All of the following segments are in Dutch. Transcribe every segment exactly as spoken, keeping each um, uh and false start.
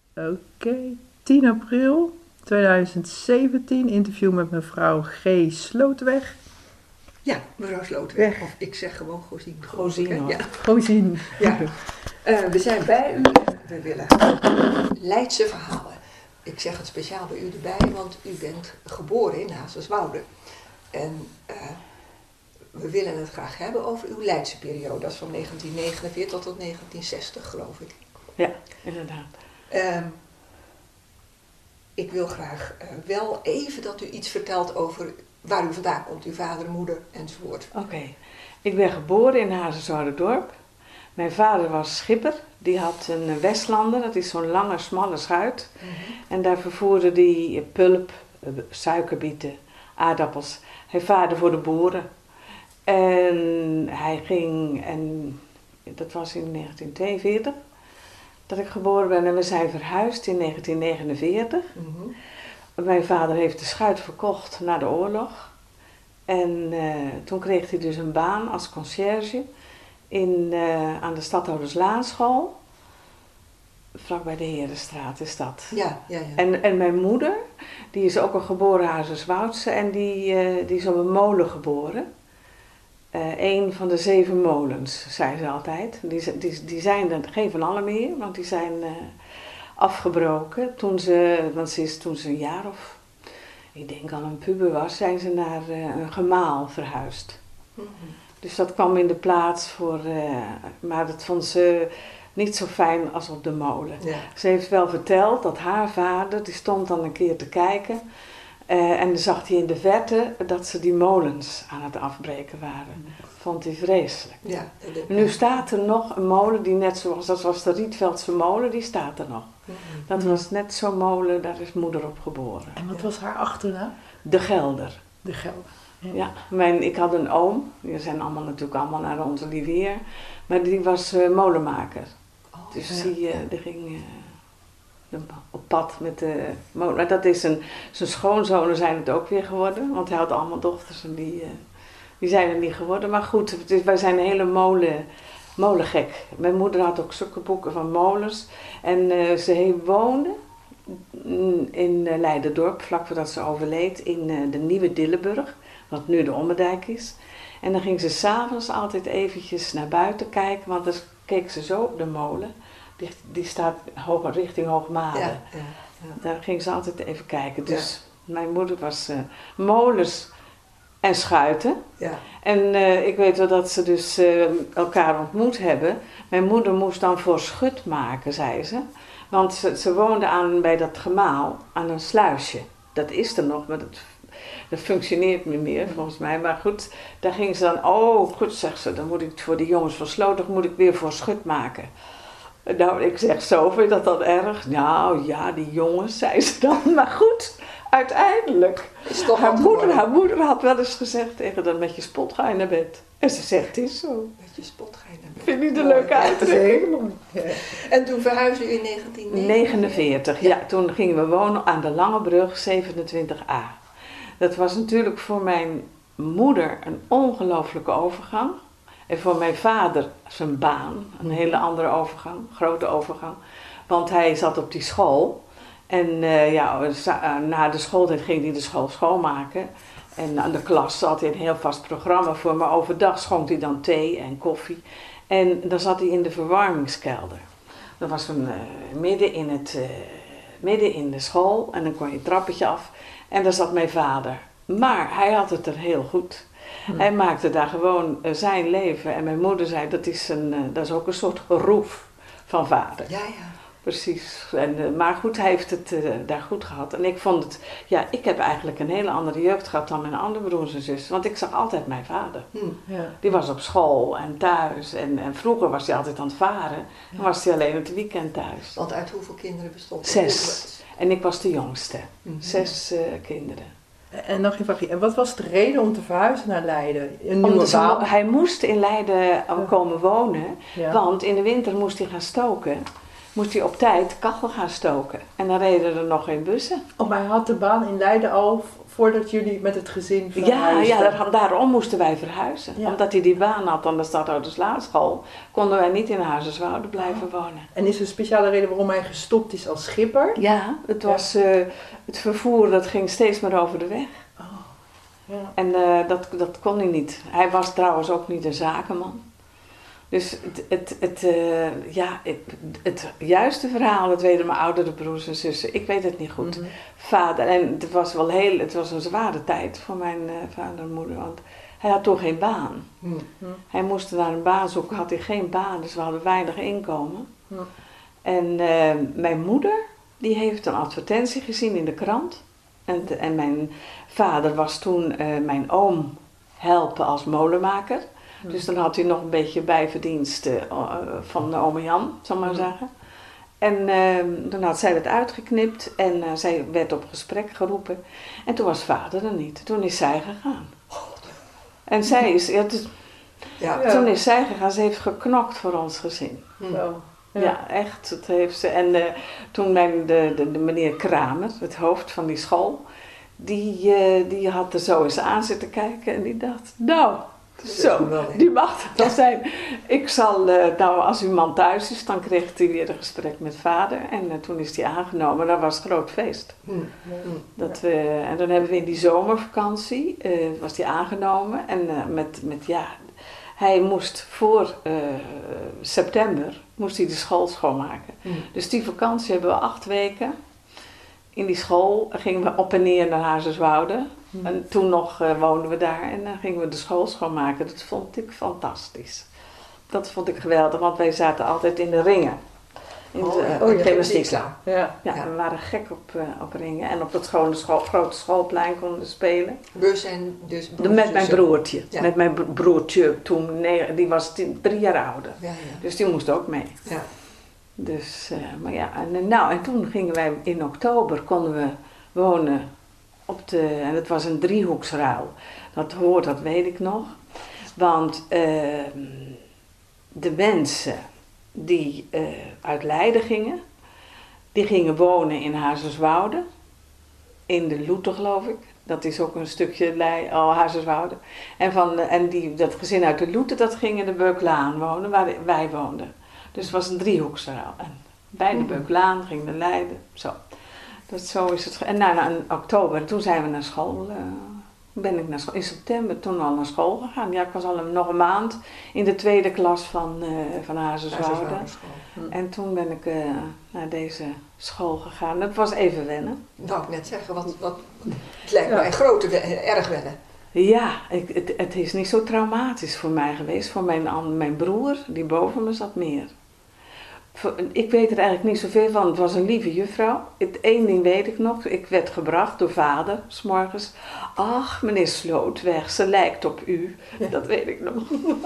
Oké, okay. tien april tweeduizend zeventien, interview met mevrouw G. Slootweg. Ja, mevrouw Slootweg. Of ik zeg gewoon Gozien. Gozien hoor. Ja. Gozien. Ja. Uh, we zijn bij u. We willen Leidse verhalen. Ik zeg het speciaal bij u erbij, want u bent geboren in Hazerswoude. En uh, we willen het graag hebben over uw Leidse periode. Dat is van negentien negenenveertig tot negentien zestig, geloof ik. Ja, inderdaad. Uh, ik wil graag uh, wel even dat u iets vertelt over waar u vandaan komt, uw vader, moeder enzovoort. Oké, okay. Ik ben geboren in Hazerswoude-dorp. Mijn vader was schipper. Die had een Westlander, dat is zo'n lange, smalle schuit. Mm-hmm. En daar vervoerde hij pulp, suikerbieten, aardappels. Hij vaarde voor de boeren. En hij ging, en dat was in negentien tweeënveertig, dat ik geboren ben. En we zijn verhuisd in negentien negenenveertig. Mm-hmm. Mijn vader heeft de schuit verkocht na de oorlog. En uh, toen kreeg hij dus een baan als conciërge in, uh, aan de Stadhouderslaanschool. Vlakbij de Herenstraat is dat. Ja, ja, ja. En, en mijn moeder, die is ook een geboren Hazerswoudse en die, uh, die is op een molen geboren. Uh, een van de zeven molens, zei ze altijd. Die, die, die zijn er geen van allen meer, want die zijn uh, afgebroken. Toen ze, want ze is toen ze een jaar of, ik denk al een puber was, zijn ze naar uh, een gemaal verhuisd. Mm-hmm. Dus dat kwam in de plaats voor, uh, maar dat vond ze niet zo fijn als op de molen. Ja. Ze heeft wel verteld dat haar vader, die stond dan een keer te kijken. Uh, en dan zag hij in de verte dat ze die molens aan het afbreken waren. Vond hij vreselijk. Ja, dat nu staat er nog een molen die net zoals, dat was de Rietveldse molen, die staat er nog. Mm-hmm. Dat was net zo'n molen, daar is moeder op geboren. En wat was haar achternaam? De Gelder. De Gelder. Ja, ja mijn, ik had een oom, die zijn allemaal natuurlijk allemaal naar onze Livier, maar die was uh, molenmaker. Oh, dus ja. die, uh, die ging uh, op pad met de molen. Maar dat is een, zijn schoonzonen zijn het ook weer geworden, want hij had allemaal dochters en die, uh, die zijn er niet geworden. Maar goed, het is, wij zijn een hele molen, molengek. Mijn moeder had ook zulke boeken van molens en uh, ze woonde in uh, Leiderdorp, vlak voordat ze overleed, in uh, de Nieuwe Dillenburg, wat nu de Ommerdijk is. En dan ging ze 's avonds altijd eventjes naar buiten kijken, want dan keek ze zo op de molen. Die, die staat hoog, richting Hoogmade. Ja, ja, ja. Daar ging ze altijd even kijken. Dus ja. Mijn moeder was uh, molens en schuiten. Ja. En uh, ik weet wel dat ze dus uh, elkaar ontmoet hebben. Mijn moeder moest dan voor schut maken, zei ze. Want ze, ze woonde aan, bij dat gemaal aan een sluisje. Dat is er nog, maar dat, dat functioneert niet meer volgens mij. Maar goed, daar ging ze dan, oh goed zegt ze, dan moet ik voor die jongens van Slootweg moet ik weer voor schut maken. Nou, ik zeg zo, vind je dat dan erg? Nou ja, die jongens, zei ze dan. Maar goed, uiteindelijk. Is toch haar, moeder, haar moeder had wel eens gezegd tegen dat met je spot ga je naar bed. En ze zegt, het is zo. Met je spot ga je naar bed. Vind je er leuk uit? Ja, helemaal. Ja. En toen verhuisde u in negentien negenenveertig? Ja. Ja, toen gingen we wonen aan de Langebrug zevenentwintig a. Dat was natuurlijk voor mijn moeder een ongelooflijke overgang. En voor mijn vader zijn baan, een hele andere overgang, grote overgang. Want hij zat op die school. En uh, ja, na de schooltijd ging hij de school schoonmaken. En aan de klas zat hij een heel vast programma voor. Maar overdag schonk hij dan thee en koffie. En dan zat hij in de verwarmingskelder. Dat was een, uh, midden, in het, uh, midden in de school. En dan kon je het trappetje af. En daar zat mijn vader. Maar hij had het er heel goed. Hmm. Hij maakte daar gewoon uh, zijn leven. En mijn moeder zei, dat is, een, uh, dat is ook een soort geroep van vader. Ja, ja. Precies. En, uh, maar goed, hij heeft het uh, daar goed gehad. En ik vond het, ja, ik heb eigenlijk een hele andere jeugd gehad dan mijn andere broers en zussen. Want ik zag altijd mijn vader. Hmm. Ja. Die was op school en thuis. En, en vroeger was hij altijd aan het varen. Ja. Dan was hij alleen het weekend thuis. Want uit hoeveel kinderen bestond het? Zes. En ik was de jongste. Mm-hmm. Zes uh, kinderen. En nog even, en wat was de reden om te verhuizen naar Leiden? Een nieuwe baan? Hij moest in Leiden komen wonen, ja. Want in de winter moest hij gaan stoken. moest hij op tijd kachel gaan stoken. En dan reden er nog geen bussen. Oh, maar hij had de baan in Leiden al voordat jullie met het gezin Ja, verhuisden? ja daar, daarom moesten wij verhuizen. Ja. Omdat hij die baan had aan de Stadhouderslaarschool, konden wij niet in Hazerswoude blijven wonen. En is er een speciale reden waarom hij gestopt is als schipper? Ja, het was uh, het vervoer dat ging steeds meer over de weg. Oh, ja. En uh, dat, dat kon hij niet. Hij was trouwens ook niet een zakenman. Dus het, het, het, uh, ja, het, het juiste verhaal, dat weten mijn oudere broers en zussen. Ik weet het niet goed. Mm-hmm. Vader, en het was wel heel, het was een zware tijd voor mijn uh, vader en moeder. Want hij had toen geen baan. Mm-hmm. Hij moest naar een baan zoeken, had hij geen baan, dus we hadden weinig inkomen. Mm-hmm. En uh, mijn moeder, die heeft een advertentie gezien in de krant. En, te, en mijn vader was toen uh, mijn oom helpen als molenmaker. Mm. Dus dan had hij nog een beetje bijverdiensten uh, van ome Jan, zal ik maar mm. zeggen. En uh, toen had zij het uitgeknipt en uh, zij werd op gesprek geroepen. En toen was vader er niet. Toen is zij gegaan. En zij is... Ja, dus, ja. Toen is zij gegaan. Ze heeft geknokt voor ons gezin. Mm. Ja. Ja, echt. Dat heeft ze. En uh, toen mijn, de, de, de meneer Kramer, het hoofd van die school, die, uh, die had er zo eens aan zitten kijken en die dacht, nou, zo, die mag het wel zijn. Ik zal, uh, nou, als uw man thuis is, dan kreeg hij weer een gesprek met vader en uh, toen is hij aangenomen. Dat was groot feest. Mm. Dat we, en dan hebben we in die zomervakantie, uh, was hij aangenomen en uh, met, met, ja, hij moest voor uh, september, moest hij de school schoonmaken. Mm. Dus die vakantie hebben we acht weken. In die school gingen we op en neer naar Hazerswoude. Mm. En toen nog uh, woonden we daar en dan gingen we de school schoonmaken. Dat vond ik fantastisch. Dat vond ik geweldig, want wij zaten altijd in de ringen. In oh, de ja. uh, oh, gymnastiek. Ja. Ja, ja, we waren gek op, uh, op ringen. En op het schone school, grote schoolplein konden we spelen. We zijn dus broertjes. Met mijn broertje. Ja. Met mijn broertje toen, nee, die was tien, drie jaar ouder. Ja, ja. Dus die moest ook mee. Ja. Dus, uh, maar ja, en, nou, en toen gingen wij in oktober, konden we wonen op de, en het was een driehoeksruil. Dat hoort, dat weet ik nog. Want uh, de mensen die uh, uit Leiden gingen, die gingen wonen in Hazerswoude, in de Loete geloof ik. Dat is ook een stukje Leiden, oh, Hazerswoude. En, van, en die, dat gezin uit de Loete, dat ging in de Beuklaan wonen, waar wij woonden. Dus het was een driehoeksruil. En bij de Beuklaan ging de Leiden, zo. Dat, zo is het. En nou, nou, in oktober, toen zijn we naar school, uh, ben ik naar school, in september toen al naar school gegaan. Ja, ik was al een, nog een maand in de tweede klas van, uh, van Hazerswoude. Hm. En toen ben ik uh, naar deze school gegaan. Dat was even wennen. Nou, ik net zeggen, wat, wat, het lijkt mij ja. groot, erg wennen. Ja, ik, het, het is niet zo traumatisch voor mij geweest. Voor mijn, mijn broer, die boven me zat, meer. Ik weet er eigenlijk niet zoveel van. Het was een lieve juffrouw. Het één ding weet ik nog. Ik werd gebracht door vader, 's morgens. Ach, meneer Slootweg, ze lijkt op u. Dat weet ik nog.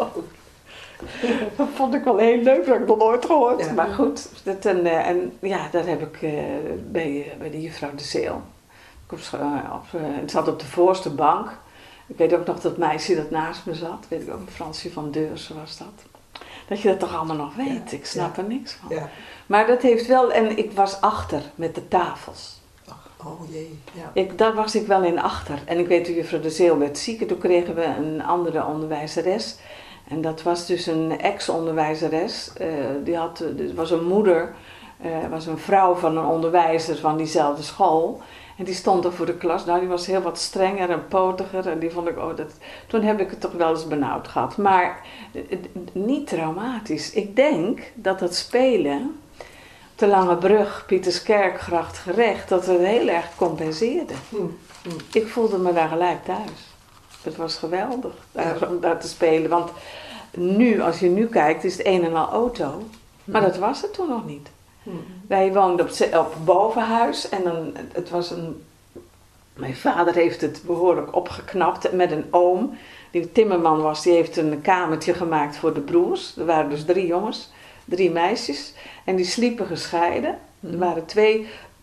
Dat vond ik wel heel leuk. Dat heb ik nog nooit gehoord. Ja. Maar goed, dat, en, en ja, dat heb ik uh, bij, bij de juffrouw De Zeel. Ik op, op, uh, het zat op de voorste bank. Ik weet ook nog dat meisje dat naast me zat. Weet ik ook, Fransje van Deursen was dat. Dat je dat toch allemaal nog weet. Ja, ik snap ja. er niks van. Ja. Maar dat heeft wel... En ik was achter met de tafels. Ach, oh jee. Ja. Ik, daar was ik wel in achter. En ik weet, de juffrouw De Zeel werd ziek. En toen kregen we een andere onderwijzeres. En dat was dus een ex-onderwijzeres. Uh, die had... Er was een moeder... Uh, was een vrouw van een onderwijzer van diezelfde school. En die stond er voor de klas. Nou, die was heel wat strenger en potiger. En die vond ik, oh, dat... Toen heb ik het toch wel eens benauwd gehad. Maar niet traumatisch. Ik denk dat het spelen, te Lange Brug, Pieterskerkgracht, gerecht, dat het heel erg compenseerde. Hmm. Hmm. Ik voelde me daar gelijk thuis. Het was geweldig daar, ja. om daar te spelen. Want nu, als je nu kijkt, is het een en al auto. Maar hmm. dat was het toen nog niet. Hmm. Wij woonden op, op bovenhuis en dan, het was een, mijn vader heeft het behoorlijk opgeknapt met een oom, die timmerman was, die heeft een kamertje gemaakt voor de broers. Er waren dus drie jongens, drie meisjes en die sliepen gescheiden. Hmm. Er waren twee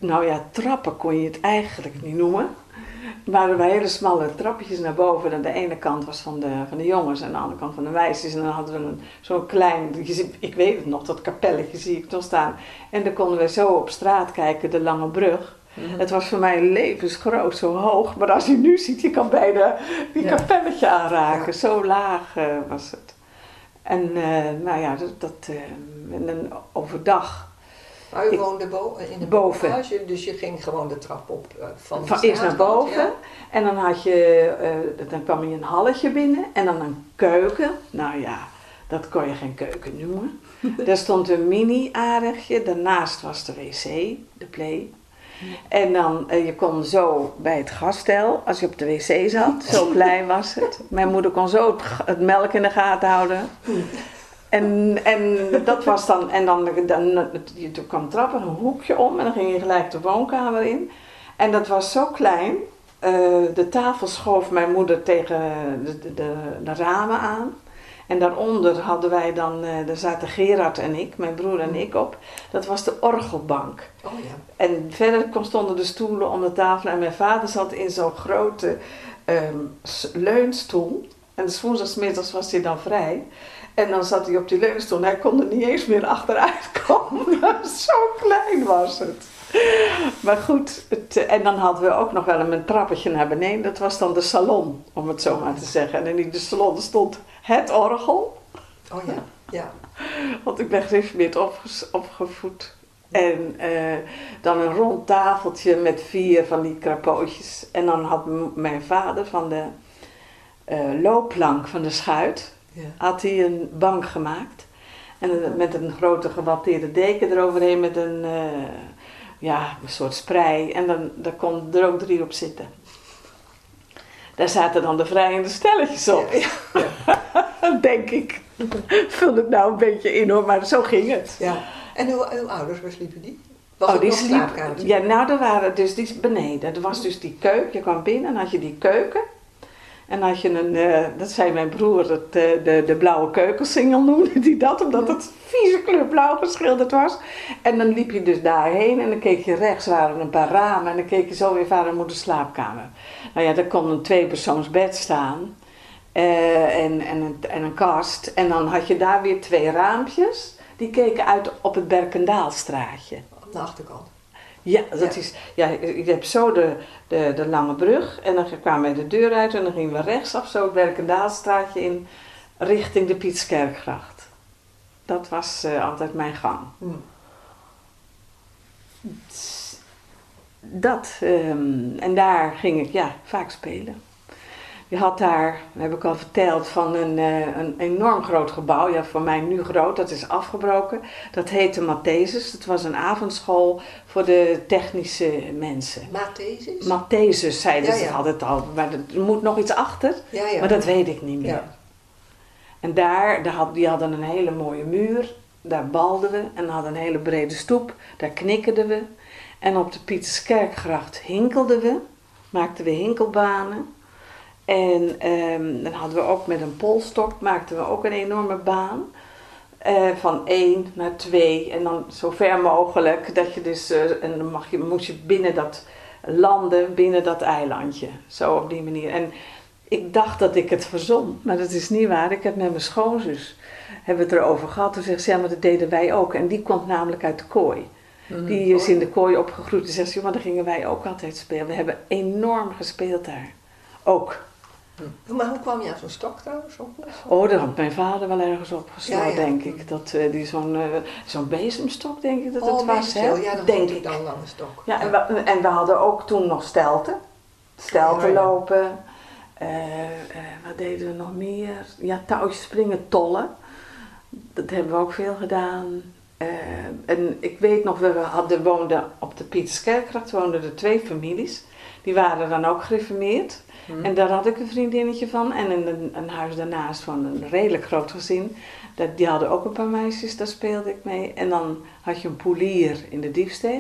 nou ja, trappen kon je het eigenlijk niet noemen. Er waren wij hele smalle trapjes naar boven. En de ene kant was van de, van de jongens en de andere kant van de meisjes. En dan hadden we een, zo'n klein, je ziet, ik weet het nog, dat kapelletje zie ik nog staan. En dan konden we zo op straat kijken, de Lange Brug. Mm-hmm. Het was voor mij levensgroot, zo hoog. Maar als je nu ziet, je kan bijna die ja. kapelletje aanraken. Ja. Zo laag uh, was het. En uh, nou ja, dat, dat uh, en dan overdag. Maar u ik, woonde bo in de boven, dus je ging gewoon de trap op uh, van, van eerst naar boven. Ja. En dan had je, uh, dan kwam je een halletje binnen en dan een keuken. Nou ja, dat kon je geen keuken noemen. Daar stond een mini-aardigje, daarnaast was de wc, de play. En dan, uh, je kon zo bij het gasstel, als je op de wc zat, zo klein was het. Mijn moeder kon zo het, het melk in de gaten houden. En, en dat was dan, en dan, dan je kwam trappen, een hoekje om en dan ging je gelijk de woonkamer in. En dat was zo klein, uh, de tafel schoof mijn moeder tegen de, de, de, de ramen aan. En daaronder hadden wij dan, uh, daar zaten Gerard en ik, mijn broer en ik op. Dat was de orgelbank. Oh ja. En verder stonden de stoelen om de tafel en mijn vader zat in zo'n grote um, leunstoel. En de woensdagsmiddags was hij dan vrij. En dan zat hij op die leunstoel en hij kon er niet eens meer achteruit komen. Zo klein was het. Maar goed, het, en dan hadden we ook nog wel een trappetje naar beneden. Dat was dan de salon, om het zo maar te zeggen. En in de salon stond het orgel. Oh ja, ja. Want ik ben gereformeerd opge opgevoed. En uh, dan een rond tafeltje met vier van die krapootjes. En dan had mijn vader van de uh, loopplank van de schuit... Ja. Had hij een bank gemaakt en een, met een grote gewatteerde deken eroverheen met een, uh, ja, een soort sprei en dan daar kon er ook drie op zitten. Daar zaten dan de vrijende stelletjes op, ja, ja. Denk ik. Vul het nou een beetje in hoor, maar zo ging het. Ja. En uw, uw ouders, waar sliepen die? Was oh, het die nog sliep, slaapkamertje? Ja, nou, er waren dus die beneden. Er was dus die keuken, je kwam binnen en had je die keuken. En had je een, uh, dat zei mijn broer, het, uh, de, de blauwe keukensingel noemde die dat, omdat het vieze kleur blauw geschilderd was. En dan liep je dus daarheen en dan keek je rechts, waren een paar ramen en dan keek je zo weer vader en moeder slaapkamer. Nou ja, daar kon een tweepersoonsbed staan uh, en, en, een, en een kast. En dan had je daar weer twee raampjes, die keken uit op het Berkendaalstraatje. Op de achterkant. Ja, dat ja. is, ja, je hebt zo de, de, de Lange Brug en dan kwamen we de deur uit en dan gingen we rechtsaf zo het Berkendaalstraatje in richting de Pieterskerkgracht. Dat was uh, altijd mijn gang. Hmm. Dat, um, en daar ging ik ja, vaak spelen. Je had daar, dat heb ik al verteld, van een, uh, een enorm groot gebouw. Ja, voor mij nu groot, dat is afgebroken. Dat heette Mathesis. Dat was een avondschool voor de technische mensen. Mathesis? Mathesis, zeiden ja, ja. ze altijd al. Maar er moet nog iets achter, ja, ja. maar dat weet ik niet meer. Ja. En daar, daar had, die hadden een hele mooie muur. Daar balden we en hadden een hele brede stoep. Daar knikkerden we. En op de Pieterskerkgracht hinkelden we. Maakten we hinkelbanen. En um, dan hadden we ook met een polstok, maakten we ook een enorme baan. Uh, van één naar twee en dan zo ver mogelijk. Dat je dus, uh, en dan mag je, moest je binnen dat landen, binnen dat eilandje. Zo op die manier. En ik dacht dat ik het verzon, maar dat is niet waar. Ik heb met mijn schoonzus, hebben we het erover gehad. Toen zegt ze, ja, maar dat deden wij ook. En die komt namelijk uit de kooi. Mm, die is in de kooi opgegroeid. En zegt ze, maar daar gingen wij ook altijd spelen. We hebben enorm gespeeld daar. Ook. Hm. Maar hoe kwam je aan zo'n stok trouwens op? Oh, daar had mijn vader wel ergens opgeslagen, ja, ja. denk ik. Dat, uh, die zo'n, uh, zo'n bezemstok, denk ik dat oh, het was. Hè? Ja, dan denk ik dan een lange stok. Ja, en, we, en we hadden ook toen nog stelten. Stelten ja, ja. lopen. Uh, uh, wat deden we nog meer? Ja, touwtjes springen, tollen. Dat hebben we ook veel gedaan. Uh, en ik weet nog, we hadden, woonden op de Pieterskerkgracht woonden er twee families. Die waren dan ook gereformeerd. Hmm. En daar had ik een vriendinnetje van. En in een, een huis daarnaast van een redelijk groot gezin. Dat, die hadden ook een paar meisjes, daar speelde ik mee. En dan had je een poelier in de Diefsteeg.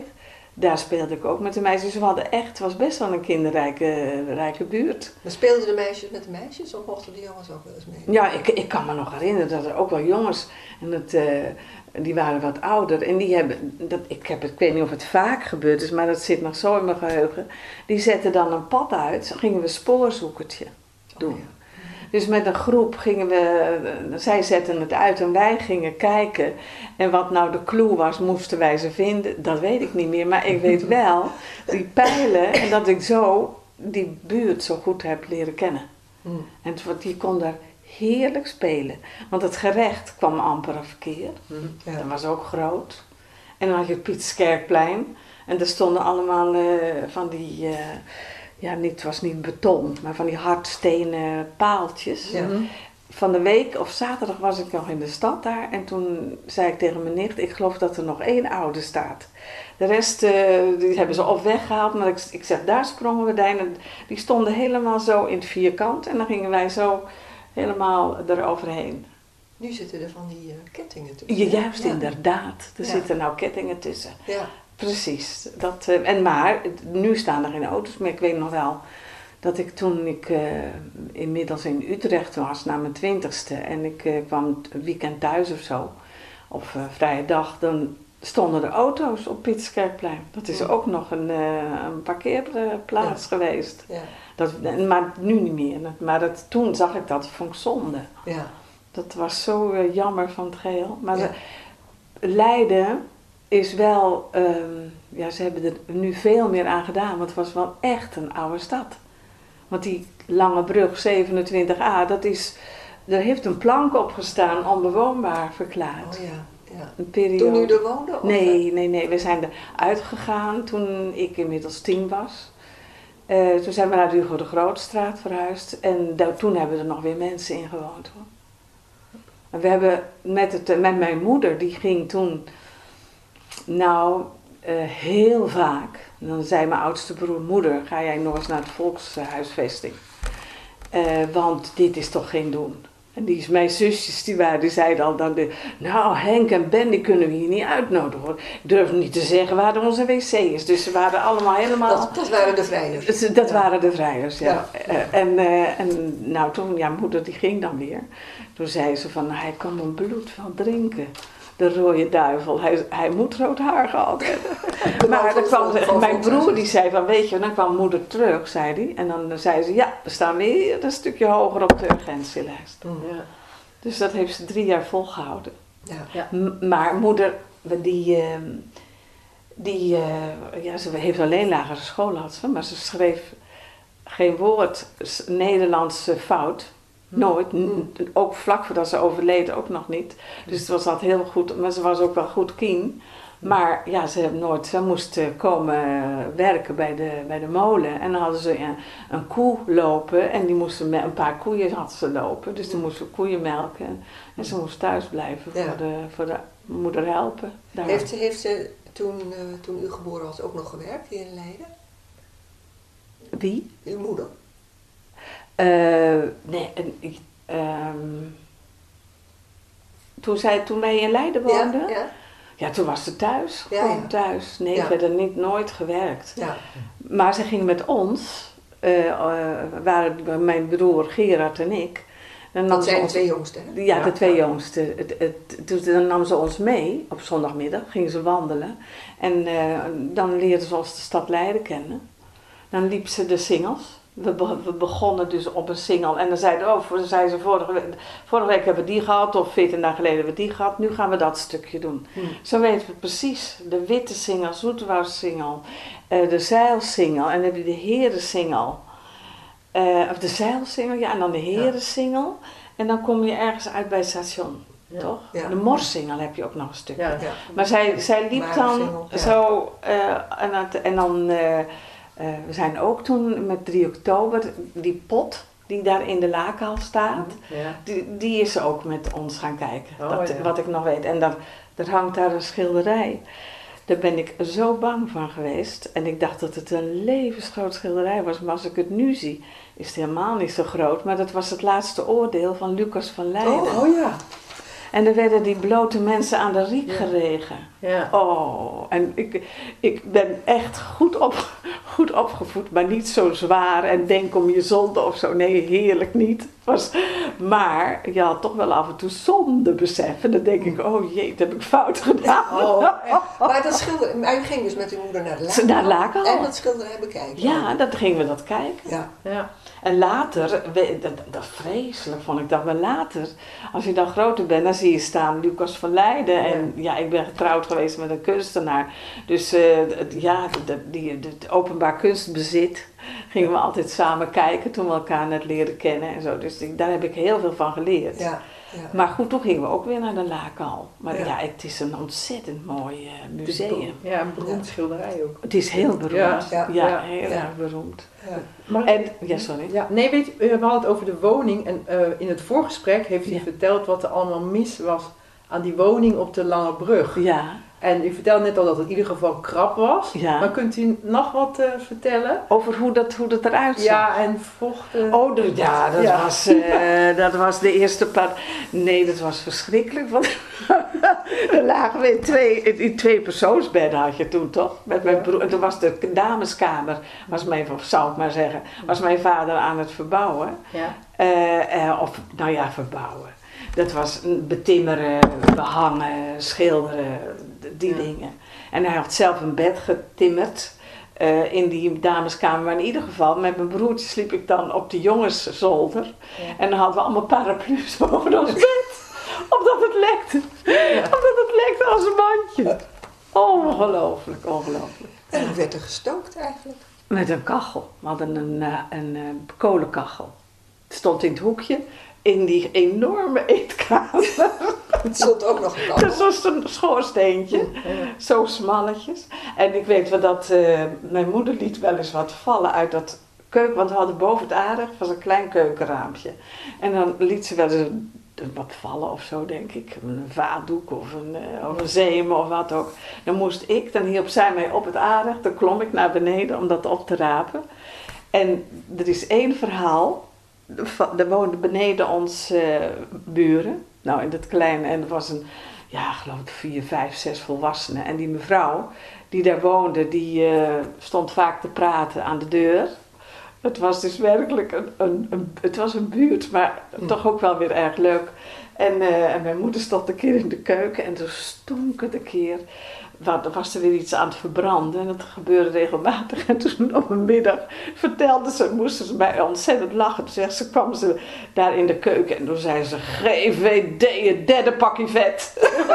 daar speelde ik ook met de meisjes. We hadden echt, het was best wel een kinderrijke rijke buurt. Maar speelden de meisjes met de meisjes of mochten de jongens ook wel eens mee? Ja, ik, ik kan me nog herinneren dat er ook wel jongens, en dat, uh, die waren wat ouder. En die hebben, dat, ik, heb, ik weet niet of het vaak gebeurd is, maar dat zit nog zo in mijn geheugen. Die zetten dan een pad uit, dan gingen we spoorzoekertje doen. Oh, ja. Dus met een groep gingen we, zij zetten het uit en wij gingen kijken. En wat nou de clue was, moesten wij ze vinden, dat weet ik niet meer. Maar ik weet wel, die pijlen, en dat ik zo die buurt zo goed heb leren kennen. Hmm. En die kon daar heerlijk spelen. Want het gerecht kwam amper een verkeer. Hmm. Ja. Dat was ook groot. En dan had je het Pieterskerkplein. En daar stonden allemaal uh, van die... Uh, Ja, niet, het was niet beton, maar van die hardstenen paaltjes. Ja. Van de week of zaterdag was ik nog in de stad daar. En toen zei ik tegen mijn nicht, ik geloof dat er nog één oude staat. De rest uh, die hebben ze of weggehaald. Maar ik, ik zeg, daar sprongen we daarin. En die stonden helemaal zo in het vierkant. En dan gingen wij zo helemaal eroverheen. Nu zitten er van die uh, kettingen tussen. Ja, juist, ja. Inderdaad. Er ja. zitten nou kettingen tussen. Ja. Precies. Dat, uh, en maar, nu staan er geen auto's, maar ik weet nog wel dat ik toen ik uh, inmiddels in Utrecht was, na mijn twintigste, en ik uh, kwam het weekend thuis of zo, of uh, vrije dag, dan stonden er auto's op Pieterskerkplein. Dat is ja. ook nog een, uh, een parkeerplaats ja. geweest. Ja. Dat, maar nu niet meer. Maar dat, toen zag ik dat, vond ik zonde. Ja. Dat was zo uh, jammer van het geheel. Maar ja. de, Leiden is wel, um, ja, ze hebben er nu veel meer aan gedaan, want het was wel echt een oude stad. Want die Lange Brug zevenentwintig A, dat is, er heeft een plank op gestaan, onbewoonbaar verklaard. Oh ja, ja. Een periode. Toen u er woonde? Of nee, nee, nee, we zijn er uitgegaan toen ik inmiddels tien was. Uh, toen zijn we naar de Hugo de Grootstraat verhuisd en daar, toen hebben er nog weer mensen in gewoond, hoor. En we hebben met, het, met mijn moeder, die ging toen... Nou, uh, heel vaak. En dan zei mijn oudste broer, moeder, ga jij nog eens naar de volkshuisvesting. Uh, want dit is toch geen doen. En die, mijn zusjes, die, waren, die zeiden al dan, de, nou Henk en Ben, die kunnen we hier niet uitnodigen. Hoor. Ik durf niet te zeggen waar onze wc is. Dus ze waren allemaal helemaal... Dat, dat waren de vrijers. Dat ja. waren de vrijers, ja. ja. Uh, en, uh, en nou toen, ja, moeder die ging dan weer. Toen zei ze van, nou, hij kan mijn bloed wel drinken. De rode duivel, hij, hij moet rood haar gehad hebben. Maar dan kwam, mijn broer die zei van, weet je, dan kwam moeder terug, zei hij. En dan zei ze, ja, we staan weer een stukje hoger op de urgentielijst. Ja. Dus dat heeft ze drie jaar volgehouden. Ja. Ja. M- maar moeder, die, uh, die uh, ja, ze heeft alleen lagere school had ze, maar ze schreef geen woord Nederlandse fout. Nooit, N- ook vlak voordat ze overleden ook nog niet. Dus het was altijd heel goed, maar ze was ook wel goed kien. Maar ja, ze hebben nooit, ze moest komen werken bij de, bij de molen. En dan hadden ze een, een koe lopen en die moesten met een paar koeien had ze lopen. Dus dan moesten we koeien melken. En ze moest thuis blijven voor, ja. de, voor de moeder helpen. Daar. Heeft ze, heeft ze toen, uh, toen u geboren was ook nog gewerkt hier in Leiden? Wie? Uw moeder? Uh, nee, uh, um, toen, zij, toen wij in Leiden woonden, ja, ja. ja, toen was ze thuis, ja, gewoon ja. thuis. Nee, ja. verder niet, nooit gewerkt. Ja. Maar ze ging met ons, uh, uh, waren mijn broer Gerard en ik. Dan dat zijn de twee jongsten, hè? Ja, de twee jongsten. Het, het, het, dan nam ze ons mee op zondagmiddag, gingen ze wandelen. En uh, dan leerden ze ons de stad Leiden kennen. Dan liep ze de singels. We, be, we begonnen dus op een single en dan zeiden oh, dan zeiden ze vorige week, vorige week hebben we die gehad of veertien dagen geleden hebben we die gehad, nu gaan we dat stukje doen. Hmm. Zo weten we precies, de witte single, zoetwoudsingel, uh, de zeilsingel en dan heb je de herensingel, uh, of de zeilsingel, ja en dan de herensingel en dan kom je ergens uit bij het station. Ja. Toch? Ja. De morssingel heb je ook nog een stukje. Ja, ja. Maar zij, zij liep maar dan single, ja. zo uh, en, het, en dan... Uh, Uh, we zijn ook toen met drie oktober, die pot die daar in de laakhal staat, ja. die, die is ook met ons gaan kijken, oh, dat, ja. wat ik nog weet. En daar, daar hangt daar een schilderij. Daar ben ik zo bang van geweest en ik dacht dat het een levensgroot schilderij was. Maar als ik het nu zie, is het helemaal niet zo groot. Maar dat was het laatste oordeel van Lucas van Leiden. Oh, oh ja. En er werden die blote mensen aan de riek Ja. geregen. Ja. Oh, en ik, ik ben echt goed, op, goed opgevoed, maar niet zo zwaar en denk om je zonde of zo. Nee, heerlijk niet. Was, maar je had toch wel af en toe zonde beseffen. Dan denk ik, oh jee, dat heb ik fout gedaan. Oh, echt. Maar dat schilder, maar u ging dus met uw moeder naar de Lakenhal. Naar Lakenhal. En dat schilderij bekijken. Ja, dan gingen we dat kijken. Ja. Ja. En later, we- dat, dat vreselijk vond ik dat, maar later, als je dan groter bent, dan zie je staan Lucas van Leiden. En ja, ik ben getrouwd geweest met een kunstenaar. Dus eh, het- ja, het, die, het openbaar kunstbezit gingen we altijd samen kijken toen we elkaar net leren kennen en zo. Dus die- daar heb ik heel veel van geleerd. Ja. Ja. Maar goed, toen gingen we ook weer naar de Lakenhal. Maar ja, Ja. het is een ontzettend mooi eh, Het is museum. be- Ja, een beroemd Ja. schilderij ook. Het is heel beroemd. Ja, Ja, ja, heel ja. erg beroemd. Ja. Maar, En, ja, sorry. ja, nee, weet je, we hadden het over de woning en eh, in het voorgesprek heeft u Ja. verteld wat er allemaal mis was aan die woning op de Lange Brug. Ja, En u vertelde net al dat het in ieder geval krap was. Ja. Maar kunt u nog wat eh, vertellen? over hoe dat, hoe dat eruit zag. Ja, en vochten. Oh, dus, ja, dat, Ja. Was, eh, dat was de eerste part. Nee, dat was verschrikkelijk. Want er lagen we in twee, in twee persoonsbedden had je toen toch? Met mijn broer. Toen was de dameskamer, was mijn, of zou ik maar zeggen, was mijn vader aan het verbouwen. Ja. Eh, eh, of, nou ja, verbouwen. Dat was een betimmeren, behangen, schilderen, d- die Ja. dingen. En hij had zelf een bed getimmerd eh, in die dameskamer. Maar in ieder geval, met mijn broertje sliep ik dan op de jongenszolder. Ja. En dan hadden we allemaal paraplu's boven ons bed. Omdat het lekte. Omdat het lekte als een mandje. Ongelooflijk, ongelooflijk. En hoe werd er gestookt eigenlijk? Met een kachel. We hadden een, eh, een, eh, kolenkachel. Het stond in het hoekje in die enorme eetkamer. Het stond ook nog een Dat kant. was een schoorsteentje. Ja. Zo smalletjes. En ik weet wel dat eh, mijn moeder liet wel eens wat vallen uit dat keuken. Want we hadden boven het aardig was een klein keukenraampje. En dan liet ze wel eens een- wat vallen of zo, denk ik. Een vaatdoek of een, eh, of een zeem of wat ook. Dan moest ik, dan hielp zij mij op het aardig. Dan klom ik naar beneden om dat op te rapen. En er is één verhaal. Van- Er woonden beneden ons eh, buren. Nou, in dat kleine. En er was een, ja, geloof ik, vier, vijf, zes volwassenen. En die mevrouw die daar woonde, die eh, stond vaak te praten aan de deur. Het was dus werkelijk een, een, een, het was een buurt, maar toch ook wel weer erg leuk. En, eh, en mijn moeder stond een keer in de keuken en toen stonk het een keer. Wa- Er was er weer iets aan het verbranden en dat gebeurde regelmatig. En toen op een middag vertelde ze, moesten ze mij ontzettend lachen. Toen zegt ze, kwam ze daar in de keuken en toen zei ze, G V D, het derde pakje vet.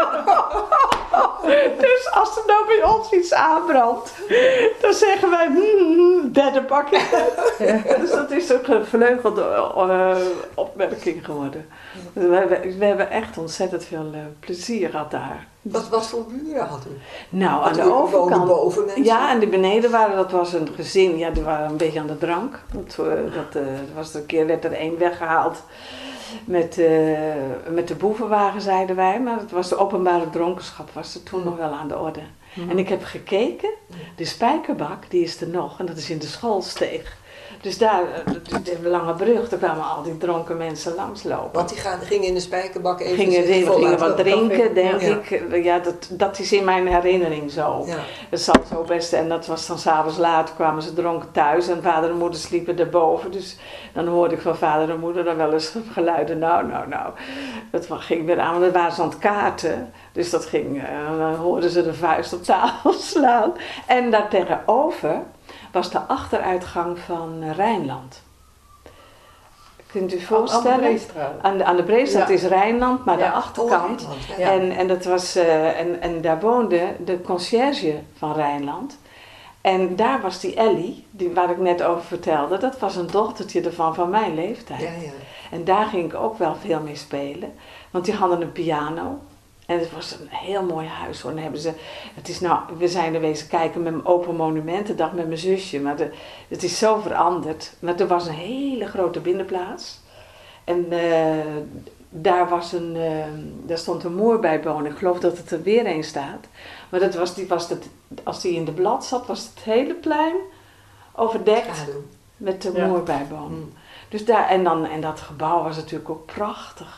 Dus als er nou bij ons iets aanbrandt, dan zeggen wij, hmm, derde pakje vet. Dus dat is een gevleugelde uh, opmerking geworden. Dus we, hebben, we hebben echt ontzettend veel uh, plezier gehad daar. Wat, wat voor buren had u? Nou, aan Want de u woonde overkant. boven mensen? Ja, en die beneden waren, dat was een gezin, ja, die waren een beetje aan de drank. Dat, uh, dat uh, was er een keer, werd er één weggehaald met, uh, met de boevenwagen, zeiden wij. Maar het was de openbare dronkenschap, was er toen nog wel aan de orde. Mhm. En ik heb gekeken, de spijkerbak, die is er nog, en dat is in de schoolsteeg. Dus daar, uh, de, de Lange Brug, daar kwamen al die dronken mensen langslopen. Want die gaan, gingen in de spijkerbak even Gingen, zich gingen, vol gingen laten wat lopen. drinken, denk Ja. ik. Ja, dat, dat is in mijn herinnering zo. Ja. Het zat zo best, en dat was dan s'avonds laat, kwamen ze dronken thuis en vader en moeder sliepen erboven. Dus dan hoorde ik van vader en moeder dan wel eens geluiden, nou, nou, nou. Dat ging weer aan, want dat waren ze aan het kaarten. Dus dat ging, uh, dan hoorden ze de vuist op tafel slaan. En daar tegenover was de achteruitgang van Rijnland. Kunt u voorstellen? Aan de Breestraat. Aan de, aan de Breestraat Ja. is Rijnland, maar Ja. de achterkant. Oh, Rijnland, Ja. En, en, dat was, uh, en, en daar woonde de conciërge van Rijnland. En daar was die Ellie, die, waar ik net over vertelde, dat was een dochtertje ervan van mijn leeftijd. Ja, ja. En daar ging ik ook wel veel mee spelen, want die hadden een piano. En het was een heel mooi huis hoor. Dan hebben ze, het is nou, we zijn er wezen kijken met mijn Open Monumentendag met mijn zusje. Maar de, het is zo veranderd. Maar er was een hele grote binnenplaats. En uh, daar, was een, uh, daar stond een moerbijboom. Ik geloof dat het er weer een staat. Maar dat was, die was het, als die in de blad zat, was het hele plein overdekt Schaduw. met de Ja. moerbijboom. Mm. Dus daar, en, dan, en dat gebouw was natuurlijk ook prachtig.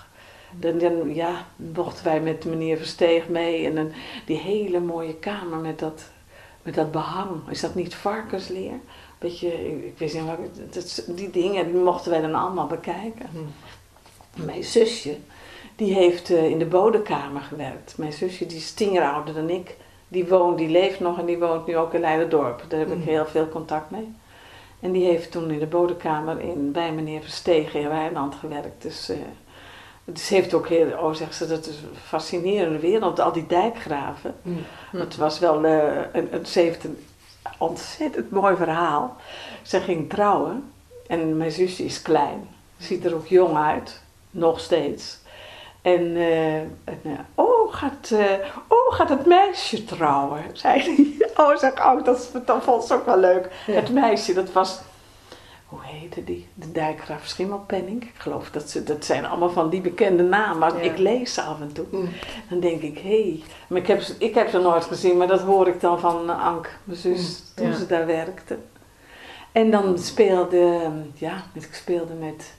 Dan, dan ja, mochten wij met meneer Versteeg mee en dan die hele mooie kamer met dat, met dat behang. Is dat niet varkensleer? Beetje, ik, ik wist niet wat, dat, die dingen die mochten wij dan allemaal bekijken. Hm. Mijn zusje, die heeft uh, in de bodekamer gewerkt. Mijn zusje, die is tien jaar ouder dan ik. Die woont, die leeft nog en die woont nu ook in Leiderdorp. Daar heb ik heel veel contact mee. En die heeft toen in de bodekamer in, bij meneer Versteeg in Wijnland gewerkt. Dus, uh, dus ze heeft ook heel, oh zegt ze, dat is een fascinerende wereld, al die dijkgraven. Mm. Het was wel, uh, een, een, ze heeft een ontzettend mooi verhaal. Ze ging trouwen en mijn zusje is klein, ziet er ook jong uit, nog steeds. En, uh, en uh, oh, gaat, uh, oh, gaat het meisje trouwen, zei hij. Oh, zeg, oh, dat, dat vond ze ook wel leuk. Ja. Het meisje, dat was, hoe heette die? De dijkgraaf Schimmelpenninck. Ik geloof dat ze, dat zijn allemaal van die bekende namen, maar ja. Ik lees ze af en toe. Mm. Dan denk ik, hé, hey. Maar ik heb, ik heb ze nooit gezien, maar dat hoor ik dan van Ank, mijn zus, mm. toen ja. ze daar werkte. En dan speelde, ja, ik speelde met...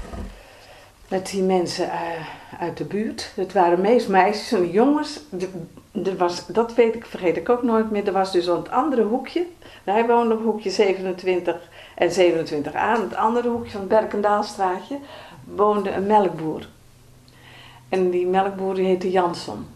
met die mensen uh, uit de buurt. Het waren meest meisjes en jongens. De, de was, dat weet ik, vergeet ik ook nooit meer. Er was dus aan het andere hoekje. Wij woonden op hoekje zevenentwintig en zevenentwintig A. Aan het andere hoekje van het Berkendaalstraatje woonde een melkboer. En die melkboer die heette Jansson.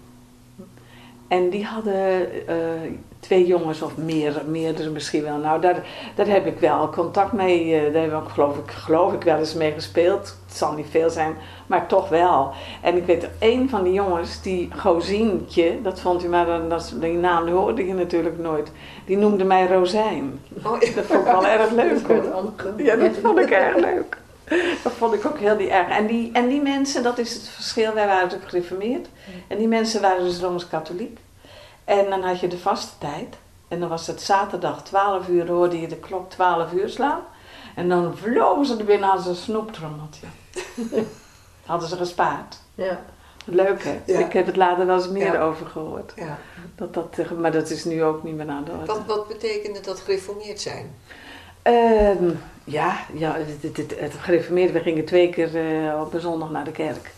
En die hadden uh, twee jongens of meer, meerdere misschien wel. Nou, daar, daar heb ik wel contact mee. Uh, daar heb ik ook, geloof ik, geloof ik wel eens mee gespeeld. Het zal niet veel zijn, maar toch wel. En ik weet er één van die jongens, die Gozientje, dat vond u maar, dat, die naam hoorde je natuurlijk nooit. Die noemde mij Rozijn. Oh, ja. Dat vond ik wel erg leuk. Ja, dat vond ik erg leuk. Dat vond ik ook heel die erg. En die, en die mensen, dat is het verschil, wij waren natuurlijk gereformeerd. En die mensen waren dus Rooms-Katholiek. En dan had je de vaste tijd. En dan was het zaterdag twaalf uur, hoorde je de klok twaalf uur slaan. En dan vlogen ze er binnen als een snoeptrommeltje. Hadden ze gespaard. Ja. Leuk hè? Ja. Ik heb het later wel eens meer ja. over gehoord. Ja. Dat dat, maar dat is nu ook niet meer aan de orde. Wat, wat betekende dat gereformeerd zijn? Uh, ja, ja het, het, het gereformeerde, we gingen twee keer uh, op een zondag naar de kerk.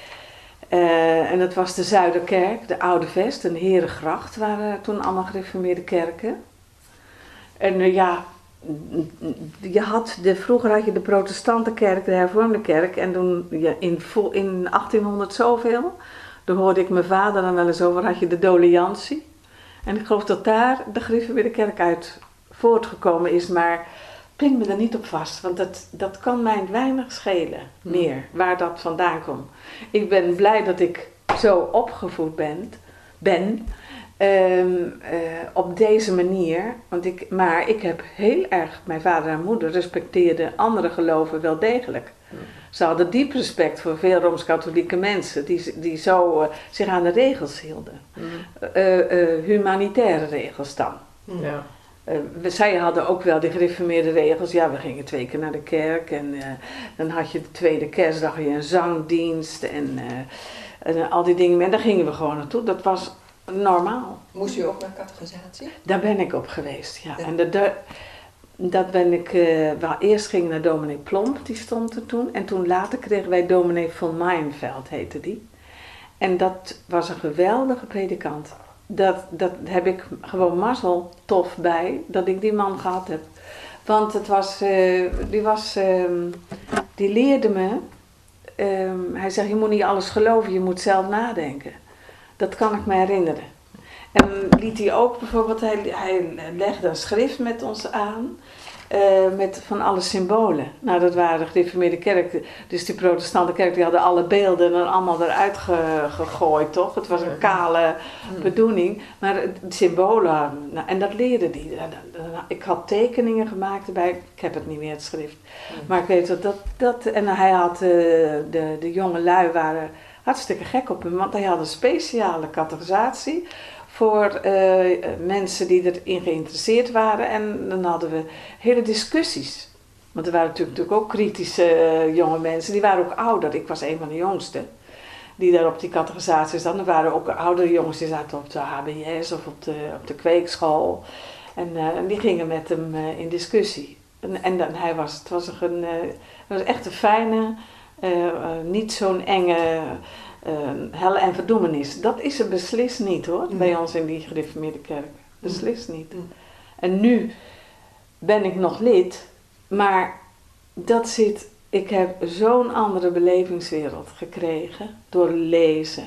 Uh, en dat was de Zuiderkerk, de Oude Vest en de Herengracht waren toen allemaal gereformeerde kerken. En uh, ja, je had de, vroeger had je de protestantenkerk, de hervormde kerk. En toen ja, in, in achttienhonderd zoveel, daar hoorde ik mijn vader dan wel eens over, had je de doleantie. En ik geloof dat daar de gereformeerde kerk uit voortgekomen is, maar pin me er niet op vast, want dat, dat kan mij weinig schelen meer, waar dat vandaan komt. Ik ben blij dat ik zo opgevoed ben, ben um, uh, op deze manier, want ik, maar ik heb heel erg, mijn vader en moeder respecteerden andere geloven wel degelijk. Ze hadden diep respect voor veel Rooms-Katholieke mensen die, die zo uh, zich aan de regels hielden. Mm. Uh, uh, humanitaire regels dan. Ja. Uh, we, zij hadden ook wel de gereformeerde regels. Ja, we gingen twee keer naar de kerk en uh, dan had je de tweede kerstdag je een zangdienst en, uh, en uh, al die dingen. En daar gingen we gewoon naartoe. Dat was normaal. Moest u ook naar catechisatie? Daar ben ik op geweest, ja. ja. En de, de, dat ben ik, uh, wel eerst ging naar dominee Plomp, die stond er toen. En toen later kregen wij dominee von Meijenveld, heette die. En dat was een geweldige predikant. Dat, dat heb ik gewoon mazzel tof bij, dat ik die man gehad heb. Want het was, uh, die was, uh, die leerde me, uh, hij zegt, je moet niet alles geloven, je moet zelf nadenken. Dat kan ik me herinneren. En liet hij ook bijvoorbeeld, hij, hij legde een schrift met ons aan, uh, met van alle symbolen. Nou, dat waren de gereformeerde kerk, dus die protestante kerk, die hadden alle beelden en allemaal eruit ge, gegooid, toch? Het was een kale bedoeling, maar de symbolen, nou, en dat leerde hij. Ik had tekeningen gemaakt erbij, ik heb het niet meer, het schrift. Maar ik weet dat, dat, dat en hij had, uh, de, de jonge lui waren hartstikke gek op hem, want hij had een speciale categorisatie voor uh, mensen die erin geïnteresseerd waren. En dan hadden we hele discussies. Want er waren natuurlijk, natuurlijk ook kritische uh, jonge mensen, die waren ook ouder. Ik was een van de jongsten die daar op die categorisatie zaten. Er waren ook oudere jongens die zaten op de H B S of op de, op de kweekschool. En, uh, en die gingen met hem uh, in discussie. En, en dan, hij was, het was, een, uh, het was echt een fijne, Uh, uh, niet zo'n enge uh, hel en verdoemenis. Dat is er beslist niet hoor, mm. bij ons in die gereformeerde kerk. Beslist niet. Mm. En nu ben ik nog lid, maar dat zit, ik heb zo'n andere belevingswereld gekregen door lezen.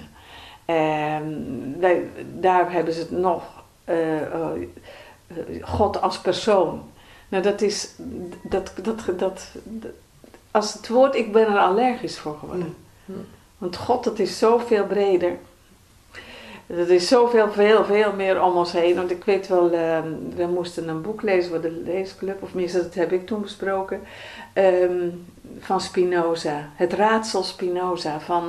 En wij, daar hebben ze het nog, uh, uh, God als persoon. Nou dat is, dat, dat, dat, dat, als het woord, ik ben er allergisch voor geworden. Mm. Want God, dat is zoveel breder. Er is zoveel, veel, veel meer om ons heen. Want ik weet wel, uh, we moesten een boek lezen voor de leesclub, of minstens dat heb ik toen besproken, um, van Spinoza. Het raadsel Spinoza van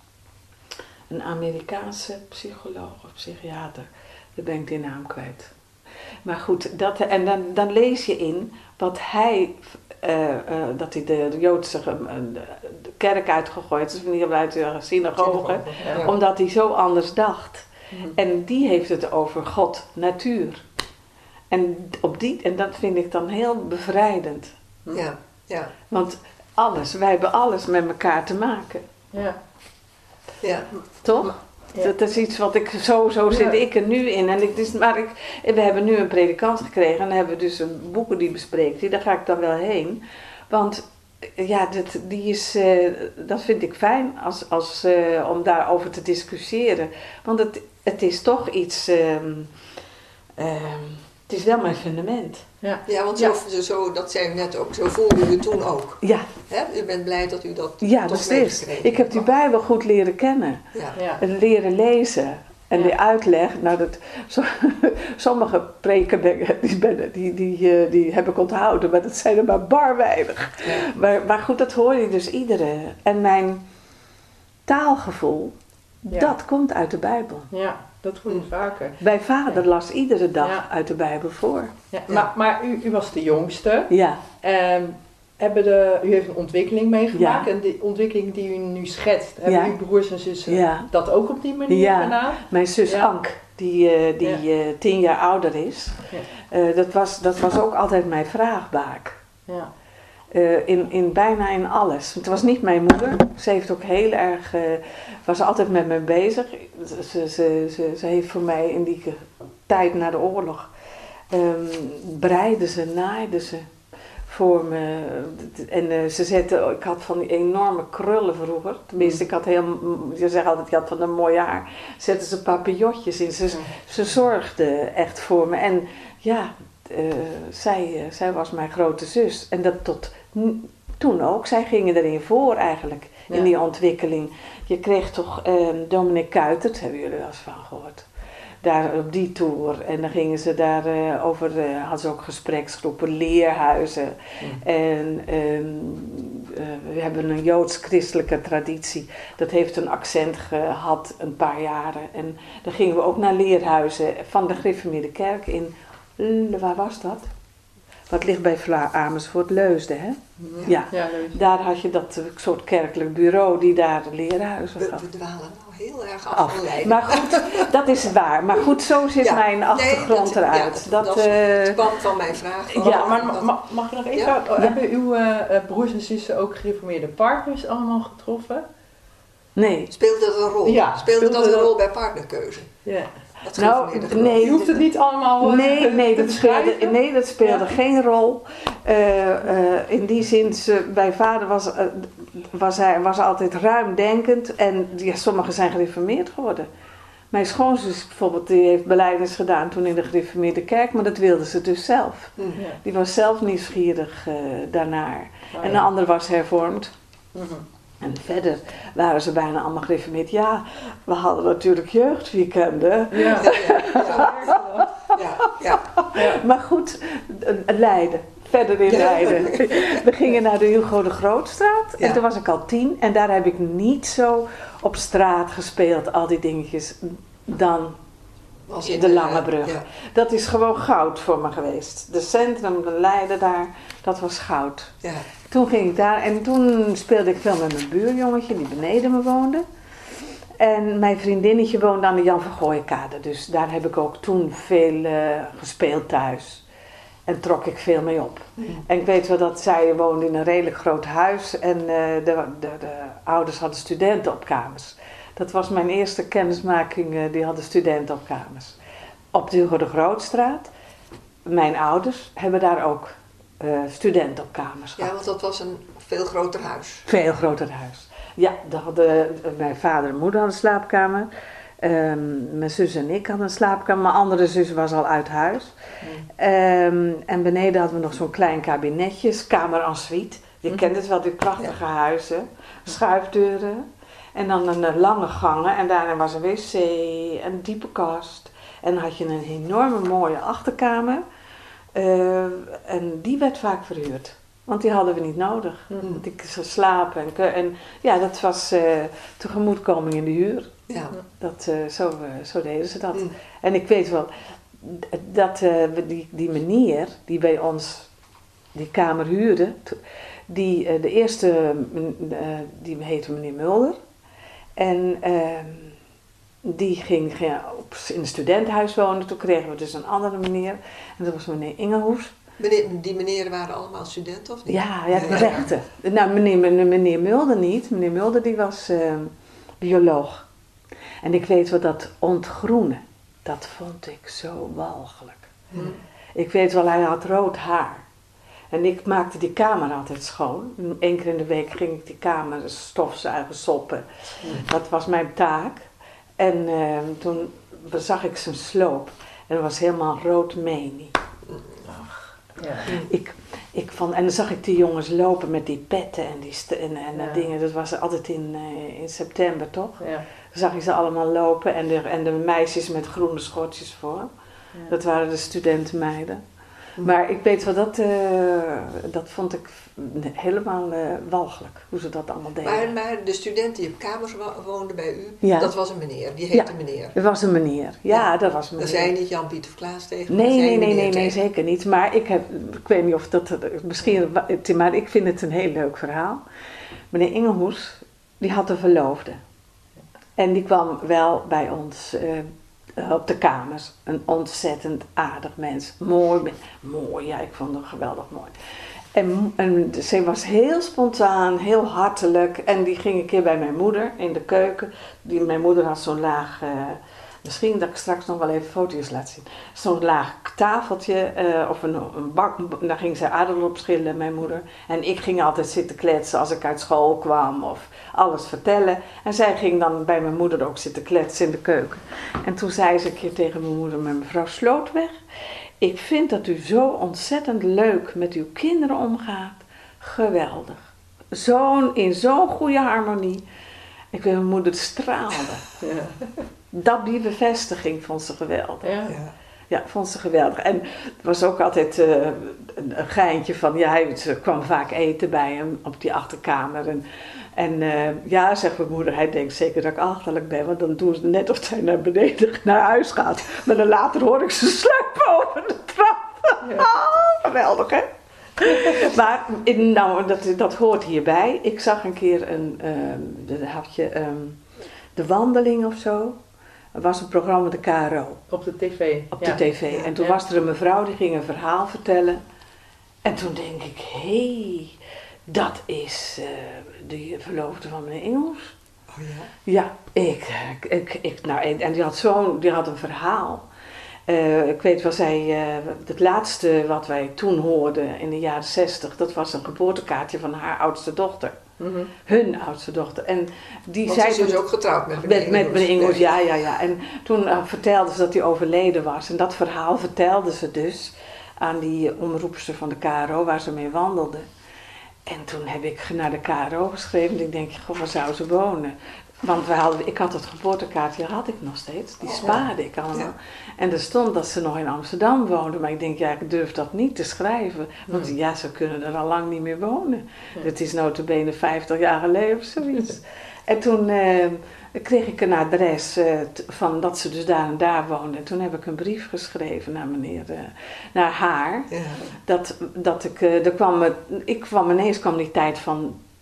een Amerikaanse psycholoog of psychiater. Daar ben ik die naam kwijt. Maar goed, dat, en dan, dan lees je in wat hij, uh, uh, dat hij de, de Joodse uh, de, de kerk uitgegooid is, niet uit de synagoge, ja. Omdat hij zo anders dacht. Mm-hmm. En die heeft het over God, natuur. En, op die, en dat vind ik dan heel bevrijdend. Ja, ja. Want alles, wij hebben alles met elkaar te maken. Ja. Ja. Toch? Ja. Dat is iets wat ik, zo, zo zit ik er nu in. En ik, dus, maar ik, we hebben nu een predikant gekregen en dan hebben we dus een boeken die bespreekt die, daar ga ik dan wel heen. Want ja, dat, die is, uh, dat vind ik fijn als, als, uh, om daarover te discussiëren. Want het, het is toch iets, um, um, het is wel mijn fundament. Ja, ja want zo, ja. Zo, dat zei u net ook, zo voelde u toen ook. Ja. Hè? U bent blij dat u dat ja, toch meegekregen. Ik heb die Bijbel goed leren kennen. Ja. Ja. En leren lezen. En ja. Die uitleg, nou dat, so, sommige preken die, die, die, die, die heb ik onthouden, maar dat zijn er maar bar weinig. Ja. Maar, maar goed, dat hoor je dus iedere. En mijn taalgevoel, ja. Dat komt uit de Bijbel. Ja. Dat hoor je vaker. Bij vader ja. las iedere dag ja. uit de Bijbel voor. Ja, ja. Maar, maar u, u was de jongste. Ja. Um, hebben de, u heeft een ontwikkeling meegemaakt. Ja. En de ontwikkeling die u nu schetst, hebben ja. uw broers en zussen ja. dat ook op die manier ja. gedaan? Mijn zus ja. Ank, die, uh, die ja. uh, tien jaar ouder is. Ja. Uh, dat, was, dat was ook altijd mijn vraagbaak. Ja. Uh, in, in bijna in alles. Het was niet mijn moeder. Ze heeft ook heel erg, uh, was altijd met me bezig. Ze, ze, ze, ze heeft voor mij in die tijd na de oorlog, um, breide ze, naaide ze voor me. En uh, ze zette, ik had van die enorme krullen vroeger. Tenminste, ik had heel, je zegt altijd, je had van een mooi haar. Zette ze papillotjes in. Ze, ze zorgde echt voor me. En ja, uh, zij, uh, zij was mijn grote zus. En dat tot toen ook. Zij gingen erin voor eigenlijk, ja. In die ontwikkeling. Je kreeg toch uh, Dominic Kuitert, hebben jullie wel eens van gehoord. Daar op die tour. En dan gingen ze daar uh, over, uh, hadden ze ook gespreksgroepen, leerhuizen. Mm. En um, uh, we hebben een joods-christelijke traditie. Dat heeft een accent gehad een paar jaren. En dan gingen we ook naar leerhuizen van de gereformeerde kerk in, uh, waar was dat? Wat ligt bij Vla Amersfoort, Leusden, hè? Ja, ja. ja Leusden. Daar had je dat soort kerkelijk bureau die daar leerhuizen gaf. We, we dwalen nou heel erg af, af. van Leiden. Maar goed, dat is waar. Maar goed, zo zit ja. mijn achtergrond nee, dat, eruit. Ja, dat, dat, dat is uh, het kwam van mijn vraag. Ja, maar, maar dat, mag, mag je nog even... Ja. Ja. Hebben uw uh, broers en zussen ook gereformeerde partners allemaal getroffen? Nee. Speelde dat een rol? Ja. Speelde, speelde dat een rol bij partnerkeuze? Ja. Nou, nee, je hoeft het niet allemaal uh, nee, nee, dat speelde, nee, dat speelde ja. geen rol. Uh, uh, in die zin, ze, bij vader was, uh, was hij was altijd ruimdenkend en ja, sommigen zijn gereformeerd geworden. Mijn schoonzus bijvoorbeeld, die heeft belijdenis gedaan toen in de gereformeerde kerk, maar dat wilde ze dus zelf. Mm. Ja. Die was zelf nieuwsgierig uh, daarnaar. Oh, en de ja. ander was hervormd. Mm-hmm. En verder waren ze bijna allemaal gereformeerd. Ja, we hadden natuurlijk jeugdweekenden. Ja, ja, ja. ja, ja. ja. Maar goed, Leiden. Verder in Leiden. We gingen naar de Hugo de Grootstraat. Ja. En toen was ik al tien. En daar heb ik niet zo op straat gespeeld. Al die dingetjes. Dan de, de Lange Brug. Ja. Dat is gewoon goud voor me geweest. De centrum, de Leiden daar. Dat was goud. Ja. Toen ging ik daar en toen speelde ik veel met mijn buurjongetje die beneden me woonde. En mijn vriendinnetje woonde aan de Jan van Gooienkade. Dus daar heb ik ook toen veel uh, gespeeld thuis. En trok ik veel mee op. Mm. En ik weet wel dat zij woonde in een redelijk groot huis. En uh, de, de, de ouders hadden studenten op kamers. Dat was mijn eerste kennismaking, uh, die hadden studenten op kamers. Op de Hugo de Grootstraat. Mijn ouders hebben daar ook uh, studenten op kamers gehad. Ja, want dat was een veel groter huis. Veel groter huis. Ja, daar hadden, mijn vader en moeder hadden een slaapkamer. Um, mijn zus en ik hadden een slaapkamer. Mijn andere zus was al uit huis. Mm. Um, en beneden hadden we nog zo'n klein kabinetje, kamer en suite. Je mm. kent het wel, die prachtige ja. huizen. Schuifdeuren. En dan een, een lange gangen. En daarin was een wc, een diepe kast. En dan had je een enorme mooie achterkamer. Uh, en die werd vaak verhuurd. Want die hadden we niet nodig. Mm. Want ik zou slapen. En, en ja, dat was uh, tegemoetkoming in de huur. Ja. Dat, uh, zo, uh, zo deden ze dat. Mm. En ik weet wel, dat uh, die, die meneer die bij ons die kamer huurde, die, uh, de eerste, uh, die heette meneer Mulder. En uh, die ging, ging op, in een studentenhuis wonen. Toen kregen we dus een andere meneer. En dat was meneer Ingelhoes. Meneer, die meneren waren allemaal studenten of niet? Ja, ja, de rechten. Nou, meneer, meneer Mulder niet. Meneer Mulder die was uh, bioloog. En ik weet wel dat ontgroenen, dat vond ik zo walgelijk. Hmm. Ik weet wel, hij had rood haar. En ik maakte die kamer altijd schoon. Eén keer in de week ging ik die kamer stofzuigen, soppen. Hmm. Dat was mijn taak. En uh, toen zag ik zijn sloop. En dat was helemaal rood menie. Ja. Ik, ik vond, en dan zag ik die jongens lopen met die petten en die st- en, en ja. dingen. Dat was altijd in, uh, in september, toch? Ja. Dan zag ik ze allemaal lopen en de, en de meisjes met groene schortjes voor. Ja. Dat waren de studentenmeiden. Ja. Maar ik weet wel, dat, uh, dat vond ik helemaal uh, walgelijk, hoe ze dat allemaal deden. Maar, maar de student die op kamers woonde bij u, ja. dat was een meneer, die heette ja, meneer. Dat was een meneer, ja, ja. dat was een meneer. Dan zei je niet Jan-Piet of Klaas tegen? Nee, nee, nee, nee, nee, zeker niet. Maar ik heb, ik weet niet of dat, misschien, maar ik vind het een heel leuk verhaal. Meneer Ingelhoes, die had een verloofde. En die kwam wel bij ons uh, op de kamers. Een ontzettend aardig mens. Mooi, mooi, ja, ik vond hem geweldig mooi. En, en ze was heel spontaan, heel hartelijk. En die ging een keer bij mijn moeder in de keuken. Die, mijn moeder had zo'n laag, uh, misschien dat ik straks nog wel even foto's laat zien. Zo'n laag tafeltje uh, of een, een bak. Daar ging ze aardappelen op schillen, mijn moeder. En ik ging altijd zitten kletsen als ik uit school kwam of alles vertellen. En zij ging dan bij mijn moeder ook zitten kletsen in de keuken. En toen zei ze een keer tegen mijn moeder, met mevrouw Slootweg, ik vind dat u zo ontzettend leuk met uw kinderen omgaat. Geweldig. Zo'n, in zo'n goede harmonie. Ik weet, mijn moeder straalde. Ja. Dat, die bevestiging vond ze geweldig. Ja. Ja. Ja, vond ze geweldig. En het was ook altijd uh, een, een geintje van, ja, hij kwam vaak eten bij hem op die achterkamer. En, en uh, ja, zegt mijn moeder, hij denkt zeker dat ik achterlijk ben, want dan doen ze net of hij naar beneden naar huis gaat. Maar dan later hoor ik ze sluipen over de trap. Ja. Oh, geweldig, hè? Maar nou, dat, dat hoort hierbij. Ik zag een keer een, uh, had je um, de wandeling of zo. Er was een programma met de K R O. Op de tv. Op ja. de tv. En toen ja. was er een mevrouw die ging een verhaal vertellen. En toen denk ik, hé, hey, dat is uh, de verloofde van meneer Ingelhoes. Oh ja? Ja, ik, ik, ik nou, en die had, zo'n, die had een verhaal. Uh, ik weet wel, zij, uh, het laatste wat wij toen hoorden in de jaren zestig, dat was een geboortekaartje van haar oudste dochter. Mm-hmm. Hun oudste dochter. En die Want zei ze is dus ook getrouwd met meneer Ingelhoes. Met meneer Ingelhoes, ja, ja, ja. En toen uh, vertelde ze dat hij overleden was. En dat verhaal vertelde ze dus aan die omroepster van de K R O, waar ze mee wandelde. En toen heb ik naar de K R O geschreven. En ik denk, goh, waar zou ze wonen? Want we hadden, ik had het geboortekaartje, had ik nog steeds. Die spaarde ik allemaal. Ja. En er stond dat ze nog in Amsterdam woonde. Maar ik denk, ja, ik durf dat niet te schrijven. Want ja, ja ze kunnen er al lang niet meer wonen. Ja. Het is nota bene vijftig jaar geleden of zoiets. En toen uh, kreeg ik een adres uh, t- van dat ze dus daar en daar woonde. En toen heb ik een brief geschreven naar meneer, uh, naar haar. Ja. Dat, dat ik, uh, er kwam, ik kwam ineens kwam die tijd van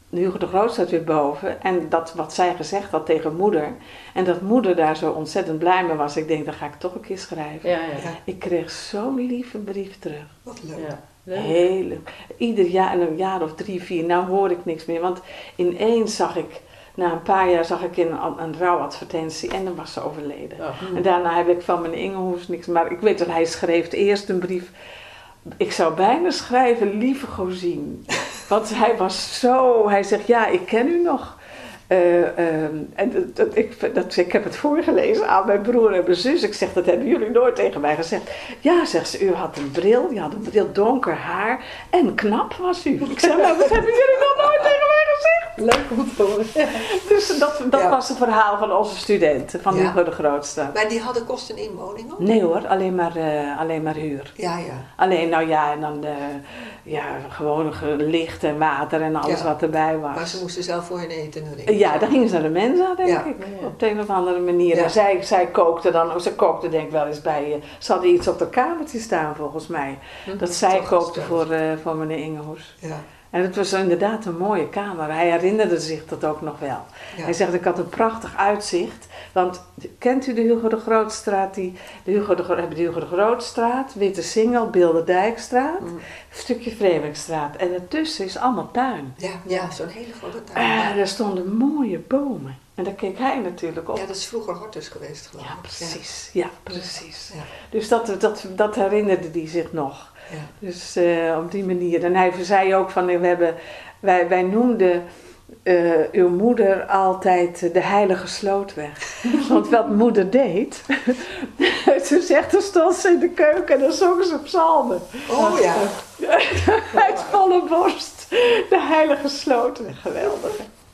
Hugo de Groot staat weer boven. En dat wat zij gezegd had tegen moeder. En dat moeder daar zo ontzettend blij mee was. Ik denk, dan ga ik toch een keer schrijven. Ja, ja, ja. Ik kreeg zo'n lieve brief terug. Wat leuk. Ja, leuk. Heel leuk. Ieder jaar, een jaar of drie, vier, nou hoor ik niks meer. Want ineens zag ik, na een paar jaar zag ik in een, een rouwadvertentie en dan was ze overleden. Oh. En daarna heb ik van meneer Ingenhoes niks. Maar ik weet dat hij schreef eerst een brief. Ik zou bijna schrijven, lieve Gozien. Want hij was zo, hij zegt, ja, ik ken u nog. Uh, um, en dat, dat, ik, dat, ik heb het voorgelezen aan mijn broer en mijn zus. Ik zeg, dat hebben jullie nooit tegen mij gezegd. Ja, zegt ze, u had een bril, je had een bril, donker haar en knap was u. Ik zeg, nou, dat hebben jullie nog nooit tegen mij gezegd. Leuk om te horen. Dus dat, dat Ja. was het verhaal van onze studenten, van Ja. Hugo de Grootstraat. Maar die hadden kosten inwoning ook? Nee hoor, alleen maar, uh, alleen maar huur. Ja, ja. Alleen, nou ja, en dan uh, ja, gewoon licht en water en alles Ja. wat erbij was. Maar ze moesten zelf voor hun eten en drinken. Ja, daar gingen ze naar de Mensa, denk Ja. ik. Ja. Op de een of andere manier. Ja. En zij, zij kookte dan, ze kookte denk ik wel eens bij, uh, ze hadden iets op de kamertje staan volgens mij. Dat zij Toch kookte gesteld. voor, uh, voor meneer Ingenhoes. Ja. En het was inderdaad een mooie kamer. Hij herinnerde zich dat ook nog wel. Ja. Hij zegt, ik had een prachtig uitzicht. Want kent u de Hugo de Grootstraat? Die, de Hugo de, hebben de Hugo de Grootstraat, Witte Singel, Bilderdijkstraat, Mm. een stukje Vreemwegstraat. En ertussen is allemaal tuin. Ja, ja, zo'n hele grote tuin. Uh, er stonden mooie bomen. En daar keek hij natuurlijk op. Ja, dat is vroeger Hortus geweest, geloof ik. Ja, precies. Ja, precies. Ja. Dus dat, dat, dat herinnerde hij zich nog. Ja. Dus uh, op die manier. En hij zei ook van, we hebben, wij, wij noemden uh, uw moeder altijd de heilige slootweg. Want wat moeder deed, ze zegt, dan stond ze in de keuken en dan zong ze psalmen. Oh ja. Uit volle borst, de heilige slootweg, geweldig.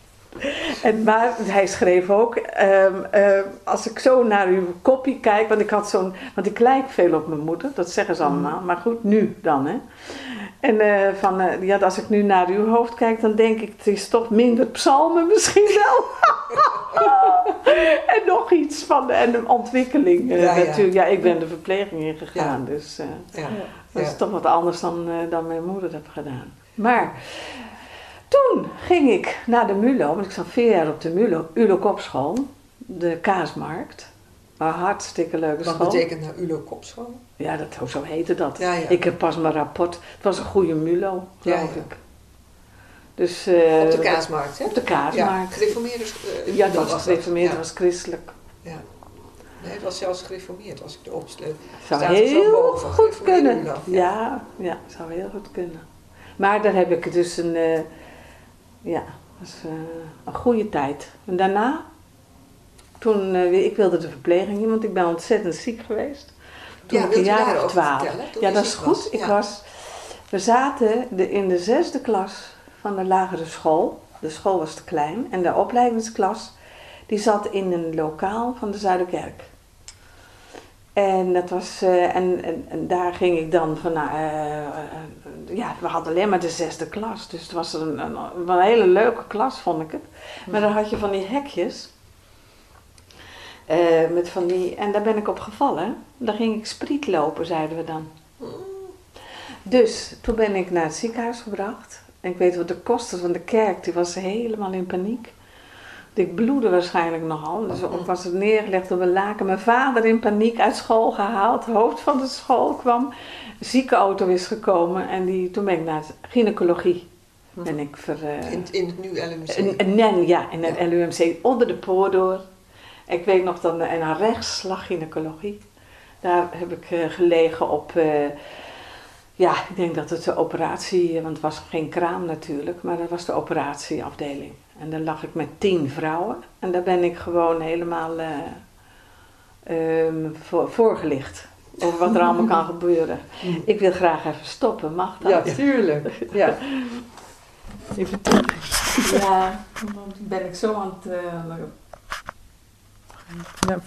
En, maar hij schreef ook, um, uh, als ik zo naar uw kopie kijk, want ik had zo'n, want ik lijk veel op mijn moeder, dat zeggen ze allemaal, maar goed, nu dan, hè. En uh, van, uh, ja, als ik nu naar uw hoofd kijk, dan denk ik, het is toch minder psalmen misschien wel. En nog iets van, en de ontwikkeling uh, Ja, ja. natuurlijk. Ja, ik ben de verpleging ingegaan, Ja. dus uh, Ja. dat is Ja. toch wat anders dan, uh, dan mijn moeder heeft gedaan. Maar toen ging ik naar de MULO, want ik zat vier jaar op de MULO, Ulo Kopschool, de Kaasmarkt. Een hartstikke leuke Wat school. betekent nou U L O Kopschool? Ja, dat, zo heette dat. Ja, ja. Ik heb pas mijn rapport. Het was een goede MULO, geloof Ja, ja. ik. Dus, uh, Op de Kaasmarkt, hè? Op de Ja, Kaasmarkt. gereformeerde uh, Ja, het dat was gereformeerd, het Ja. was christelijk. Ja. Nee, het was zelfs gereformeerd als ik de opsleut. Zou Staat er zo heel boven, goed gereformeerde kunnen. U L O. Ja, ja, zou heel goed kunnen. Maar daar heb ik dus een, uh, ja, dat is, uh, een goede tijd. En daarna, toen, uh, ik wilde de verpleging in, want ik ben ontzettend ziek geweest. Toen Ja, ik een wilt u jaar of daarover twaalf. vertellen, toen Ja, u dat is ziek goed. was? Ik Ja. was, we zaten de, in de zesde klas van de lagere school. De school was te klein. En de opleidingsklas, die zat in een lokaal van de Zuiderkerk. En, dat was, uh, en, en, en daar ging ik dan van, uh, uh, uh, ja, we hadden alleen maar de zesde klas. Dus het was een, een, een hele leuke klas, vond ik het. Maar dan had je van die hekjes. Uh, met van die, en daar ben ik op gevallen. Daar ging ik spriet lopen, zeiden we dan. Dus toen ben ik naar het ziekenhuis gebracht. En ik weet wat de koster van de kerk, die was helemaal in paniek. Ik bloedde waarschijnlijk nogal. Dus ik was er neergelegd op een laken. Mijn vader in paniek uit school gehaald. Het hoofd van de school kwam. De ziekenauto is gekomen. En die, toen ben ik naar gynaecologie. Ben ik ver, uh, In, in het nu L U M C. N, n, ja, in het Ja. L U M C. Onder de poort door. Ik weet nog dan, en naar rechts lag gynaecologie. Daar heb ik uh, gelegen op... Uh, ja, ik denk dat het de operatie... Want het was geen kraam natuurlijk. Maar dat was de operatieafdeling. En daar lag ik met tien vrouwen. En daar ben ik gewoon helemaal uh, um, voor, voorgelicht. Over wat er allemaal kan gebeuren. Ik wil graag even stoppen, mag dat? Ja, tuurlijk. Ja. Even terug. Ja, dan ben ik zo aan het... Uh, Ja.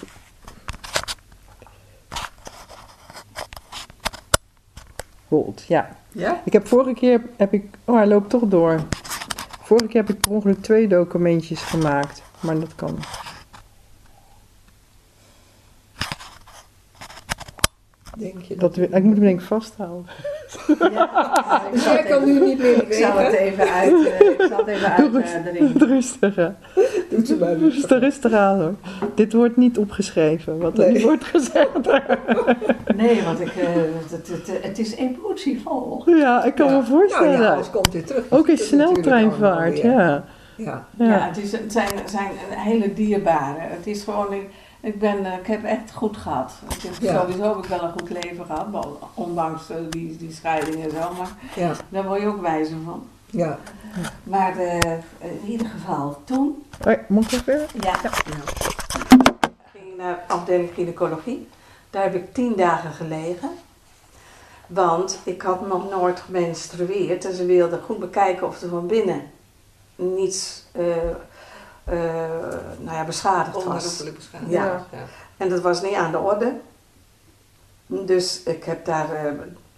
Goed, ja. Ja? Ik heb vorige keer, heb ik, oh hij loopt toch door. Vorige keer heb ik per ongeluk twee documentjes gemaakt, maar dat kan. Denk je Dat, we- ik moet hem denk ik vasthouden. Ja, dus jij kan nu niet meer Ik zal het even uit, uh, ik zal het even uit uh, erin. Rustig aan. Doet ze maar Rustig, rustig aan hoor. Dit wordt niet opgeschreven, wat er Nee. wordt gezegd. Nee, want ik, uh, het, het, het, het is emotievol. Ja, ik kan Ja. me voorstellen. Nou ja, alles komt weer terug. Ook in Dat is natuurlijk sneltreinvaart, allemaal weer- ja. Ja. Ja, Ja. het, is, het zijn, zijn een hele dierbare. Het is gewoon, ik, ik, ben, uh, ik heb echt goed gehad. Ik heb, Ja. Sowieso heb ik wel een goed leven gehad, wel, ondanks uh, die, die scheiding en zo, maar Ja. daar word je ook wijzer van. Ja. Maar uh, in ieder geval, toen Hoi, moet ik nog weer? ja, ging ik naar afdeling gynaecologie. Daar heb ik tien dagen gelegen. Want ik had nog nooit gemenstrueerd en ze wilden goed bekijken of er van binnen niets uh, uh, nou ja, beschadigd was. Onherroepelijk beschadigd. Ja. Ja. En dat was niet aan de orde. Dus ik heb daar. Uh,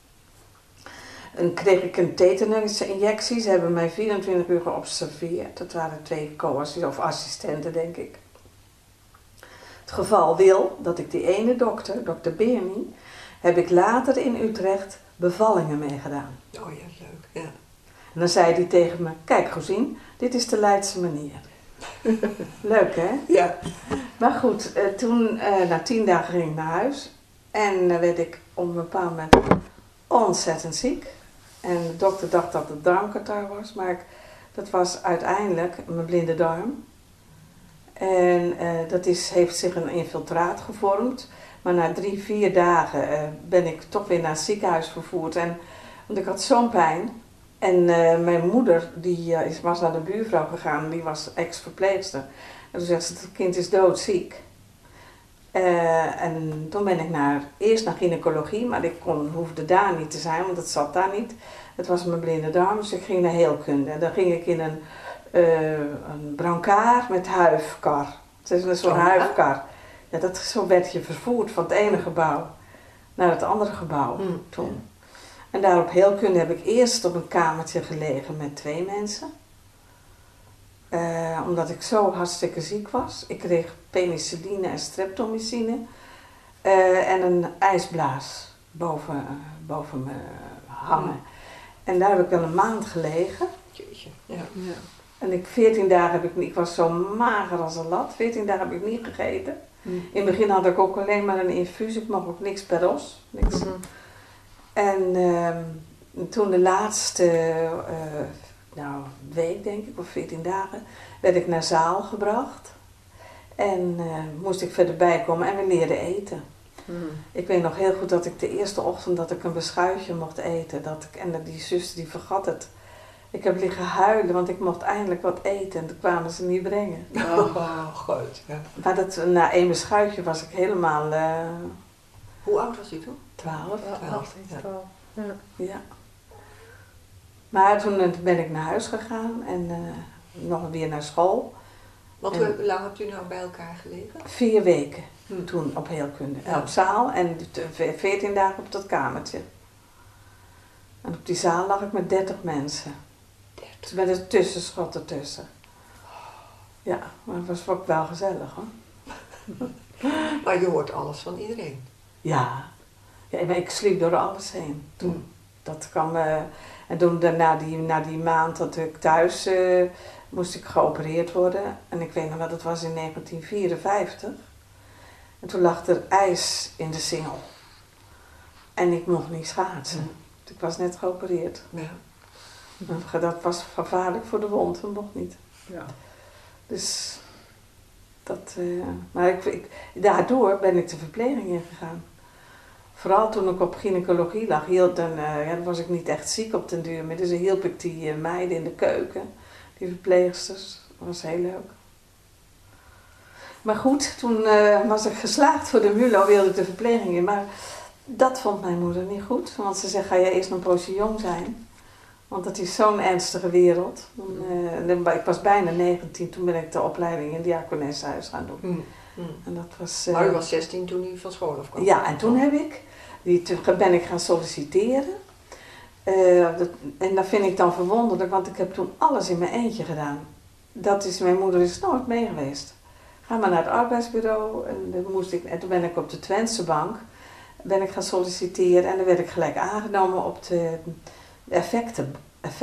en kreeg ik een tetanus-injectie. Ze hebben mij vierentwintig uur geobserveerd. Dat waren twee co-assistenten of assistenten, denk ik. Het geval wil dat ik die ene dokter, dokter Bernie, heb ik later in Utrecht bevallingen meegedaan. Oh ja, leuk. Ja. En dan zei hij tegen me, kijk Gosien, dit is de Leidse manier. Leuk hè? Ja. Maar goed, uh, toen, uh, na tien dagen ging ik naar huis. En dan uh, werd ik op een bepaald moment ontzettend ziek. En de dokter dacht dat het darmkatarre was, maar ik, dat was uiteindelijk mijn blinde darm. En uh, dat is, heeft zich een infiltraat gevormd. Maar na drie, vier dagen uh, ben ik toch weer naar het ziekenhuis vervoerd. En, want ik had zo'n pijn. En uh, mijn moeder die, uh, is, was naar de buurvrouw gegaan, die was ex-verpleegster. En toen zegt ze, het kind is doodziek. Uh, en toen ben ik naar, eerst naar gynaecologie, maar ik kon, hoefde daar niet te zijn, want het zat daar niet. Het was mijn blinde darm, dus ik ging naar heelkunde. En dan ging ik in een, uh, een brancard met huifkar. Het is een soort Oh, huifkar. Ja, dat, zo werd je vervoerd van het ene gebouw naar het andere gebouw Hmm. toen. En daar op heelkunde heb ik eerst op een kamertje gelegen met twee mensen. Uh, omdat ik zo hartstikke ziek was. Ik kreeg penicilline en streptomycine. Uh, en een ijsblaas boven, uh, boven me hangen. Mm. En daar heb ik wel een maand gelegen. Jeetje. Ja. Ja. En ik, veertien dagen heb ik niet, ik was zo mager als een lat. veertien dagen heb ik niet gegeten. Mm. In het begin had ik ook alleen maar een infuus. Ik mocht ook niks per os. Niks. Mm-hmm. En uh, toen de laatste uh, nou, week, denk ik, of veertien dagen, werd ik naar zaal gebracht. En uh, moest ik verder bijkomen en we leerden eten. Mm. Ik weet nog heel goed dat ik de eerste ochtend dat ik een beschuitje mocht eten. Dat ik, en die zuster die vergat het. Ik heb liggen huilen, want ik mocht eindelijk wat eten en toen kwamen ze niet brengen. Oh, goed. Ja. Maar dat, na één beschuitje was ik helemaal... Uh, Hoe oud was u toen? Twaalf. Ja, twaalf. Ja. Ja. Ja. Maar toen ben ik naar huis gegaan en uh, nog weer naar school. Want hoe en, lang hebt u nou bij elkaar gelegen? Vier weken hm. toen op heelkunde. Ja. Op zaal en veertien dagen op dat kamertje. En op die zaal lag ik met dertig mensen. dertig? Met een tussenschot ertussen. Ja, maar het was ook wel gezellig hoor. Maar je hoort alles van iedereen. Ja, ja ik sliep door alles heen toen. Hm. Dat kwam, uh, en toen na die, na die maand dat ik thuis uh, moest ik geopereerd worden. En ik weet nog wel, dat was in negentien vierenvijftig. En toen lag er ijs in de singel. En ik mocht niet schaatsen. Hm. Ik was net geopereerd. Ja. Dat was gevaarlijk voor de wond, dat mocht niet. Ja. Dus dat, uh, maar ik, ik, daardoor ben ik de verpleging ingegaan. Vooral toen ik op gynaecologie lag, hield dan, uh, ja, dan was ik niet echt ziek op den duur, maar dus hielp ik die uh, meiden in de keuken, die verpleegsters. Dat was heel leuk. Maar goed, toen uh, was ik geslaagd voor de MULO, wilde ik de verpleging in, maar dat vond mijn moeder niet goed. Want ze zei, ga jij eerst nog een poosje jong zijn, want dat is zo'n ernstige wereld. Uh, ik was bijna negentien, toen ben ik de opleiding in Diakonessenhuis gaan doen. Mm. Mm. En dat was, uh, maar u was zestien toen u van school afkwam? Ja, en toen heb ik, die, toen ben ik gaan solliciteren. Uh, dat, en dat vind ik dan verwonderlijk, want ik heb toen alles in mijn eentje gedaan. Dat is, mijn moeder is nooit mee geweest. Ga maar naar het arbeidsbureau en, dan moest ik, en toen ben ik op de Twentse bank ben ik gaan solliciteren en dan werd ik gelijk aangenomen op de effecten,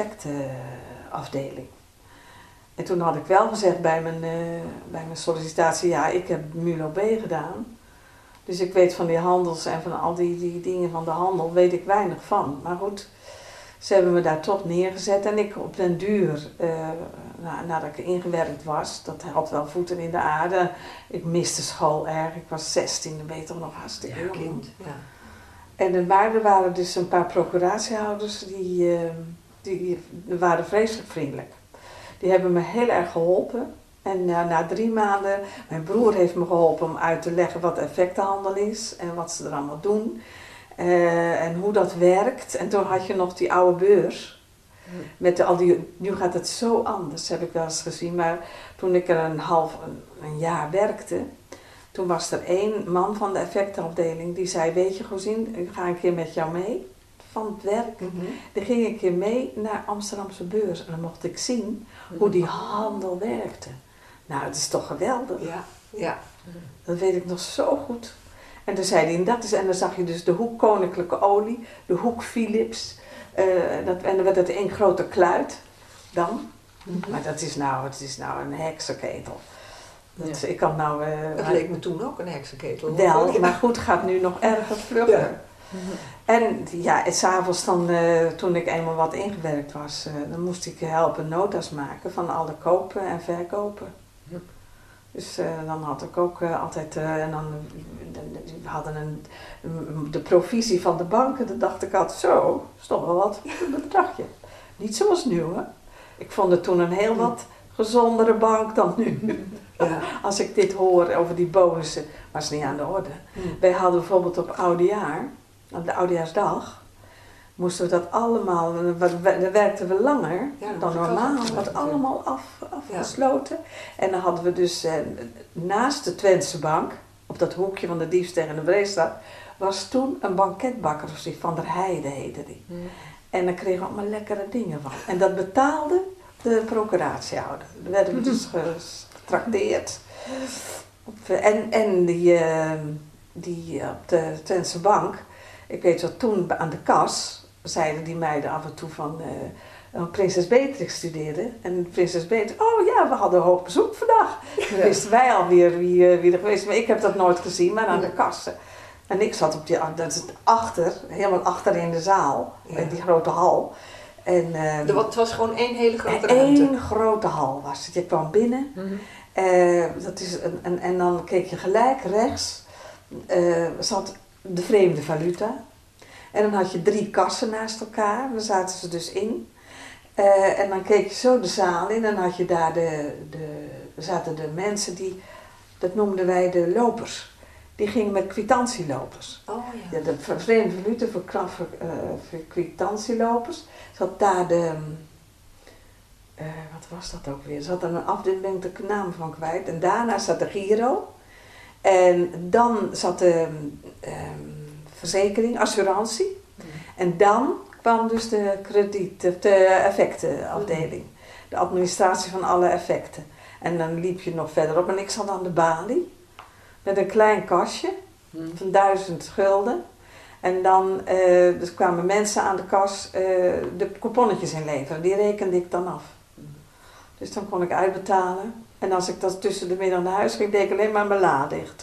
effectenafdeling. En toen had ik wel gezegd bij mijn, uh, bij mijn sollicitatie, ja, ik heb M U L O B gedaan. Dus ik weet van die handels en van al die, die dingen van de handel, weet ik weinig van. Maar goed, ze hebben me daar toch neergezet en ik op den duur, uh, na, nadat ik ingewerkt was, dat had wel voeten in de aarde. Ik miste school erg, ik was zestien, dan ben je toch nog hartstikke jong. kind, ja. En er waren, waren dus een paar procuratiehouders, die, uh, die waren vreselijk vriendelijk. Die hebben me heel erg geholpen. En uh, na drie maanden, mijn broer heeft me geholpen om uit te leggen wat effectenhandel is en wat ze er allemaal doen. Uh, en hoe dat werkt. En toen had je nog die oude beurs. Met de, al die, nu gaat het zo anders, heb ik wel eens gezien. Maar toen ik er een half, een, een jaar werkte, toen was er één man van de effectenafdeling die zei, weet je Gozien, ik ga een keer met jou mee van het werk. Mm-hmm. Die ging een keer mee naar Amsterdamse beurs en dan mocht ik zien mm-hmm. hoe die handel werkte. Nou, het is toch geweldig. Ja, ja. Dat weet ik nog zo goed. En toen zei hij, en dat is, en dan zag je dus de hoek Koninklijke Olie, de hoek Philips, uh, dat, en dan werd het één grote kluit dan. Mm-hmm. Maar dat is nou, het is nou een heksenketel. Dat, ja. Ik kan nou, uh, dat leek me toen ook een heksenketel. Wel, maar goed, gaat nu nog erger vlugger. Ja. Mm-hmm. En ja, en 's avonds dan, uh, toen ik eenmaal wat ingewerkt was, uh, dan moest ik helpen notas maken van alle kopen en verkopen. Mm. Dus uh, dan had ik ook uh, altijd, uh, en dan uh, we hadden een, um, de provisie van de banken, dan dacht ik altijd zo, is toch wel wat een bedragje. Niet zoals nu hoor. Ik vond het toen een heel wat gezondere bank dan nu. Ja. Als ik dit hoor over die bonussen, was niet aan de orde. Mm. Wij hadden bijvoorbeeld op Oudejaar, op de Oudejaarsdag, moesten we dat allemaal, dan werkten we langer ja, dan normaal, dat wordt allemaal af, afgesloten. Ja. En dan hadden we dus eh, naast de Twentse bank, op dat hoekje van de Diefsteeg en de Breestraat, was toen een banketbakker, of die Van der Heijden heette die. Mm. En dan kregen we allemaal lekkere dingen van. En dat betaalde de procuratiehouder. Daar werden we dus getrakteerd. En, en die, uh, die op de Twentse bank, ik weet wel, toen aan de kas zeiden die meiden af en toe van uh, Prinses Beatrix studeerde. En Prinses Beatrix, oh ja, we hadden hoog bezoek vandaag. Ja. Wisten wij alweer wie, uh, wie er geweest was. Maar ik heb dat nooit gezien, maar aan de kassen. En ik zat op die, dat is achter, helemaal achter in de zaal, ja. In die grote hal. En, uh, het was gewoon één hele grote ruimte. Eén grote hal was het. Je kwam binnen. Mm-hmm. Uh, dat is een, een, en dan keek je gelijk rechts, uh, zat de vreemde valuta. En dan had je drie kassen naast elkaar, daar zaten ze dus in. Uh, en dan keek je zo de zaal in en dan had je daar de, de, zaten de mensen die, dat noemden wij de lopers. Die gingen met kwitantielopers. Oh, ja. Ja, de vreemde valuta voor, voor, uh, voor kwitantielopers. Zat daar de, uh, wat was dat ook weer? Er zat er een afdeling, ben ik de naam van kwijt. En daarna zat de Giro. En dan zat de um, verzekering, assurantie. Mm. En dan kwam dus de krediet, de effectenafdeling. Mm. De administratie van alle effecten. En dan liep je nog verderop en ik zat aan de balie. Met een klein kastje mm. van duizend gulden. En dan uh, dus kwamen mensen aan de kas uh, de couponnetjes inleveren. Die rekende ik dan af. Mm. Dus dan kon ik uitbetalen. En als ik dat tussen de middag naar huis ging, deed ik alleen maar mijn la dicht.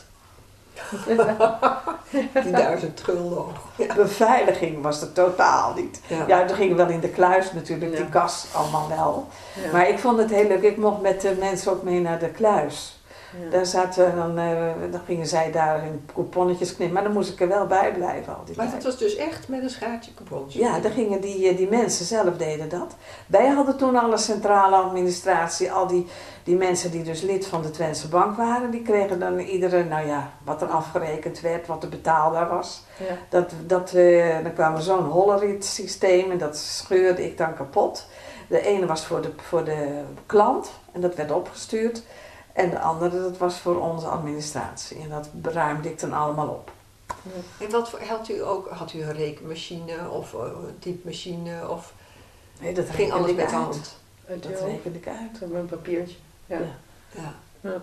Die duizend gulden. Ja. Beveiliging was er totaal niet. Ja, ja toen gingen we wel in de kluis natuurlijk, ja. Die kas allemaal wel. Ja. Maar ik vond het heel leuk. Ik mocht met de mensen ook mee naar de kluis. Ja. Daar zaten dan, uh, dan gingen zij daar hun couponnetjes knippen, maar dan moest ik er wel bij blijven al die Maar tijd. het was dus echt met een schaartje couponnetjes? Ja, dan gingen die, die mensen zelf deden dat. Wij hadden toen alle centrale administratie, al die, die mensen die dus lid van de Twentse Bank waren, die kregen dan iedere, nou ja, wat er afgerekend werd, wat er betaalbaar was. Ja. Dat, dat, uh, dan kwam er zo'n hollerit systeem en dat scheurde ik dan kapot. De ene was voor de, voor de klant en dat werd opgestuurd. En de andere, dat was voor onze administratie. En dat ruimde ik dan allemaal op. En wat had u ook? Had u een rekenmachine of een typemachine? Of nee, dat ging alles met de uit. hand? Dat rekende ik uit. Met een papiertje. Ja. Ja. Ja. Ja.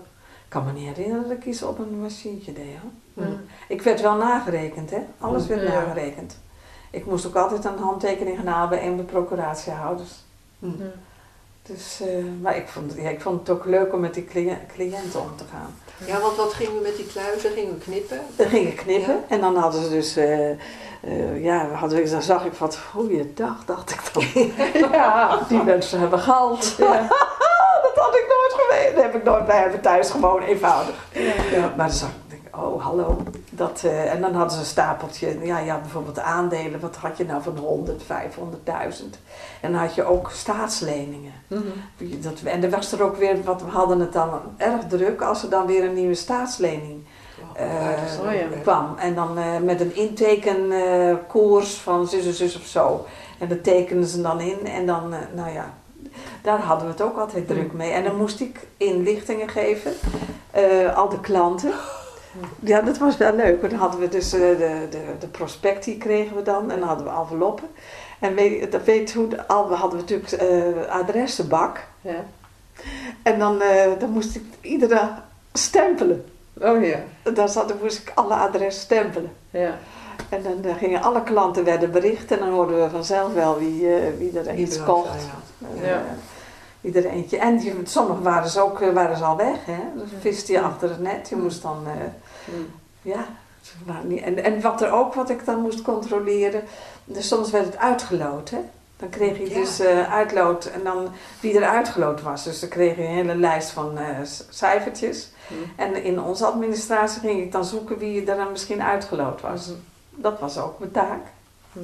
kan me niet herinneren dat ik iets op een machientje deed. Hoor. Mm. Ik werd wel nagerekend, hè? Alles werd Ja. nagerekend. Ik moest ook altijd een handtekening gaan halen bij een van de procuratiehouders. Mm. Mm. Dus, uh, maar ik vond, ja, ik vond het ook leuk om met die cliënt, cliënten om te gaan. Ja, want wat gingen we met die kluizen? Gingen we knippen? Dan gingen knippen Ja. en dan hadden ze dus, uh, uh, ja, hadden we, dan zag ik wat goeiedag, dacht ik dan. Ja. Die mensen hebben geld. Ja. Dat had ik nooit geweten. Dat heb ik nooit bij hebben thuis, gewoon eenvoudig. Ja. Maar dan zag ik, denk, oh hallo. Dat, uh, en dan hadden ze een stapeltje. Ja, je had bijvoorbeeld aandelen. Wat had je nou van honderd, vijfhonderdduizend? En dan had je ook staatsleningen. Mm-hmm. Dat, en er was er ook weer, wat we hadden het dan erg druk als er dan weer een nieuwe staatslening uh, oh ja. kwam. En dan uh, met een intekenkoers uh, van zus en zus of zo. En dat tekenden ze dan in. En dan, uh, nou ja, daar hadden we het ook altijd druk mee. En dan moest ik inlichtingen geven. Uh, al de klanten. Ja, dat was wel leuk. Dan hadden we dus uh, de, de, de prospectie kregen we dan. En dan hadden we enveloppen. En weet, dat weet hoe, de, al, we hadden we natuurlijk uh, adressenbak. Ja. En dan, uh, dan moest ik iedere stempelen. Oh ja. Dan, zat, dan moest ik alle adressen stempelen. Ja. En dan uh, gingen alle klanten werden bericht. En dan hoorden we vanzelf wel wie, uh, wie er Wie iets er kocht. was, Uh, Ja. Ieder eentje. En die, sommigen waren ze ook uh, waren ze al weg. Hè? Dus viste je achter het net. Je moest dan... Uh, Mm. ja, ze waren niet, en, en wat er ook, wat ik dan moest controleren, dus soms werd het uitgeloot, hè. Dan kreeg je Ja. dus uh, uitloot en dan wie er uitgeloot was. Dus dan kreeg je een hele lijst van uh, cijfertjes. Mm. En in onze administratie ging ik dan zoeken wie er dan misschien uitgeloot was. Mm. Dat was ook mijn taak. Mm.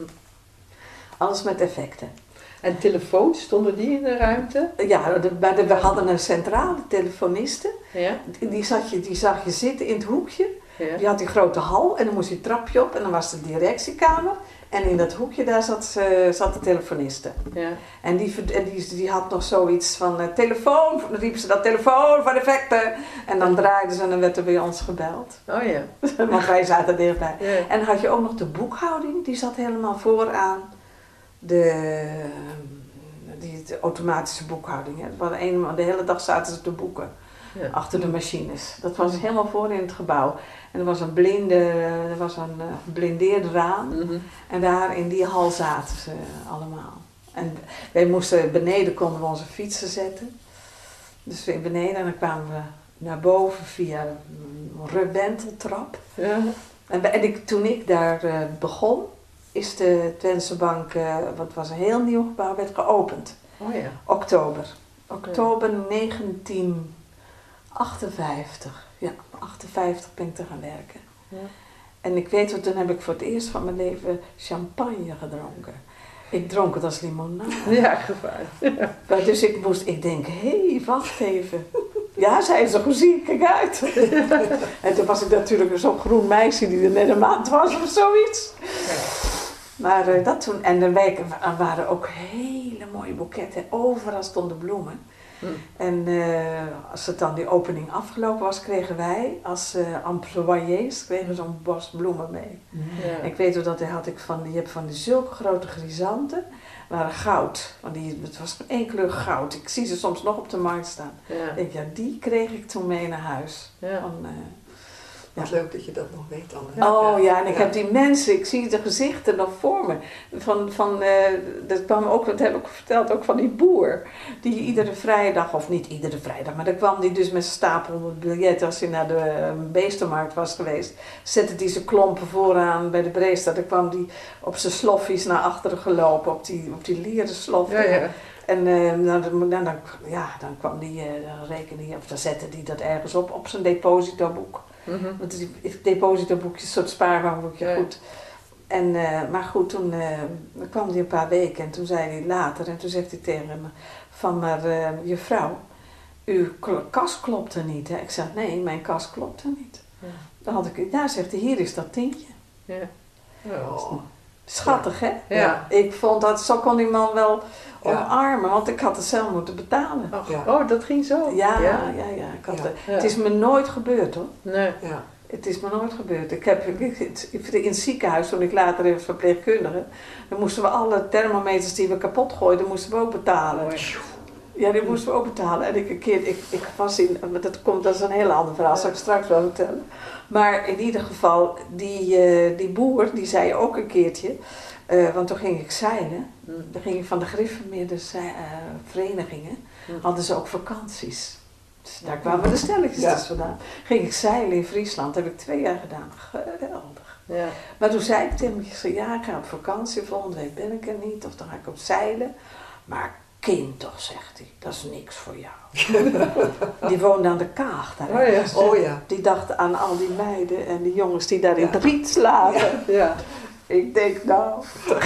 Alles met effecten. En telefoons, stonden die in de ruimte? Ja, de, bij de, we hadden een centrale telefoniste. Ja. Die, die, zat je, die zag je zitten in het hoekje. Ja. Die had die grote hal en dan moest je het trapje op en dan was de directiekamer. En in dat hoekje daar zat, uh, zat de telefoniste. Ja. En die, en die, die had nog zoiets van uh, telefoon, dan riepen ze dat telefoon voor effecten. En dan draaiden ze en dan werd er bij ons gebeld. Oh ja. Want wij zaten dichtbij. Ja. En dan had je ook nog de boekhouding, die zat helemaal vooraan. De, die, de automatische boekhouding. Hè. Het was een, de hele dag zaten ze te boeken. Ja. Achter de machines. Dat was helemaal voor in het gebouw. En er was een blinde, er was een uh, geblindeerd raam. Mm-hmm. En daar in die hal zaten ze allemaal. En wij moesten beneden, konden we onze fietsen zetten. Dus we beneden en dan kwamen we naar boven via een rebenteltrap. Ja. En, en ik, toen ik daar uh, begon, is de Twentse Bank, uh, wat was een heel nieuw gebouw, werd geopend. Oh ja. Oktober. Oktober negentien achtenvijftig. Ja, achtenvijftig ben ik te gaan werken. Ja. En ik weet wat, toen heb ik voor het eerst van mijn leven champagne gedronken. Ik dronk het als limonade. Ja, gevaarlijk. Maar dus ik moest, ik denk, hé, hey, wacht even. Ja, zei ze, hoe zie ik eruit? En toen was ik natuurlijk zo'n groen meisje die er net een maand was of zoiets. Maar uh, dat toen, en er waren ook hele mooie boeketten, overal stonden bloemen. Hmm. En uh, als het dan die opening afgelopen was, kregen wij als uh, employés kregen zo'n bos bloemen mee. Ja. En ik weet wel dat hij had ik van, je hebt van die zulke grote chrysanten, waren goud. Want die, het was één kleur goud. Ik zie ze soms nog op de markt staan. Ja. Ik denk, ja, die kreeg ik toen mee naar huis. Ja. Van, uh, Wat Ja. leuk dat je dat nog weet dan. hè? Oh ja, en ik Ja. heb die mensen, ik zie de gezichten nog voor me. Van, van, uh, dat kwam ook, dat heb ik verteld, ook van die boer. Die iedere vrijdag, of niet iedere vrijdag, maar dan kwam die dus met zijn stapel biljetten als hij naar de uh, beestenmarkt was geweest. Zette die zijn klompen vooraan bij de Breestad. Dan kwam die op zijn sloffies naar achteren gelopen, op die, op die leren slof. Ja, ja. En uh, dan, dan, dan, ja, dan kwam die, uh, dan rekende hij, of dan zette hij dat ergens op, op zijn depositoboek. Mm-hmm. Want het depositoboekje, een soort spaarbankboekje, Ja. goed. En, uh, maar goed, toen uh, kwam hij een paar weken en toen zei hij later, en toen zegt hij tegen me, van maar uh, juffrouw, uw kas klopte niet, hè? Ik zeg, nee, mijn kas klopte niet. Ja. Dan had ik, ja, zegt hij, hier is dat tientje. Ja. Oh. Oh. Schattig, hè? Ja. Ik vond dat, zo kon die man wel Ja. omarmen, want ik had het zelf moeten betalen. Oh, Ja. oh, dat ging zo? Ja, ja, Ja. ja. Ik had, Ja. uh, Ja. Het is me nooit gebeurd, hoor. Nee. Ja. Het is me nooit gebeurd. Ik heb in het ziekenhuis, toen ik later in verpleegkundige, dan moesten we alle thermometers die we kapot gooiden, moesten we ook betalen. Mooi. Ja, die moesten we ook betalen. En ik een keer, ik, ik was in, dat komt, dat is een heel ander verhaal, zal ik straks wel vertellen. Maar in ieder geval, die, uh, die boer, die zei ook een keertje, uh, want toen ging ik zeilen. Mm. Dan ging ik van de gereformeerde uh, verenigingen, mm. hadden ze ook vakanties. Dus daar kwamen de stelletjes ja. dus vandaan. Ging ik zeilen in Friesland, dat heb ik twee jaar gedaan. Geweldig. Ja. Maar toen zei ik tegen hem, ja, ik ga op vakantie, volgende week ben ik er niet, of dan ga ik op zeilen. Maar kind toch, zegt hij, dat is niks voor jou. Die woonde aan de Kaag daar. Oh ja. Oh ja. Die dacht aan al die meiden en die jongens die daar in het riet slagen. Ja. Ja. Ik denk nou... oh,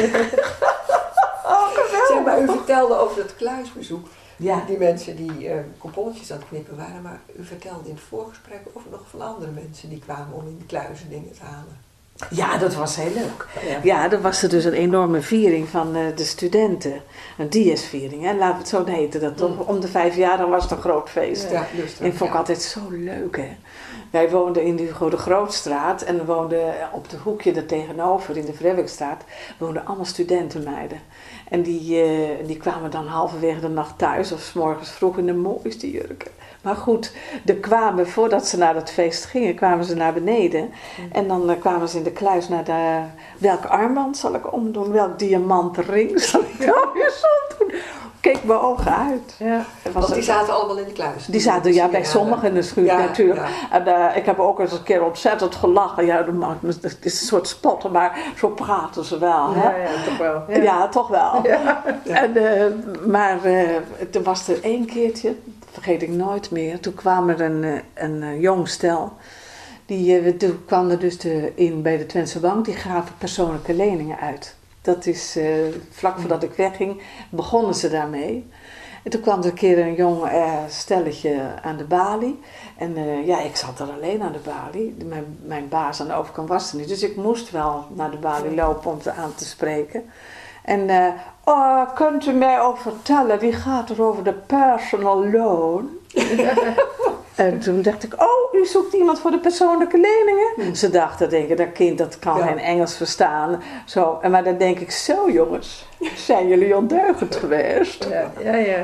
zeg maar, u vertelde over het kluisbezoek. Ja. Die mensen die uh, couponnetjes aan het knippen waren, maar u vertelde in het voorgesprek ook nog van andere mensen die kwamen om in de kluizen dingen te halen. Ja, dat was heel leuk. Ja, ja dan was er dus een enorme viering van uh, de studenten. Een dies-viering, hè? Laten we het zo heten. Dat mm. Om de vijf jaar dan was het een groot feest. Ja, dus en ik vond ik ja. altijd zo leuk, hè. Wij woonden in de Hugo de Grootstraat en we woonden op de hoekje er tegenover, in de Vrewikstraat, woonden allemaal studentenmeiden. En die, uh, die kwamen dan halverwege de nacht thuis of 's morgens vroeg in de mooiste jurken. Maar goed, er kwamen, voordat ze naar het feest gingen, kwamen ze naar beneden. Mm. En dan uh, kwamen ze in de kluis naar de, welk armband zal ik omdoen, welk diamantring zal ik dan weer zo doen. Keek mijn ogen uit. Ja. Want die zaten allemaal in de kluis? Die zaten, ja, bij sommigen in de schuur ja, natuurlijk. Ja. En uh, ik heb ook eens een keer ontzettend gelachen. Ja, het is een soort spotten, maar zo praten ze wel. Hè? Ja, ja, toch wel. Ja, ja toch wel. Ja. En, uh, maar uh, er was er één keertje, vergeet ik nooit meer. Toen kwam er een, een, een jong stel. Die, uh, toen kwam er dus de, in bij de Twentse Bank, die gaven persoonlijke leningen uit. Dat is uh, vlak voordat ik wegging, begonnen ze daarmee. En toen kwam er een keer een jong uh, stelletje aan de balie. En uh, ja, ik zat er alleen aan de balie. Mijn, mijn baas aan de overkant was er niet. Dus ik moest wel naar de balie lopen om ze aan te spreken. En uh, oh, kunt u mij ook vertellen, wie gaat er over de personal loan? En toen dacht ik, oh, u zoekt iemand voor de persoonlijke leningen? Hmm. Ze dachten, denken, dat kind dat kan ja. geen Engels verstaan. Zo. En maar dan denk ik, zo jongens, zijn jullie ondeugend geweest? Ja, ja, ja.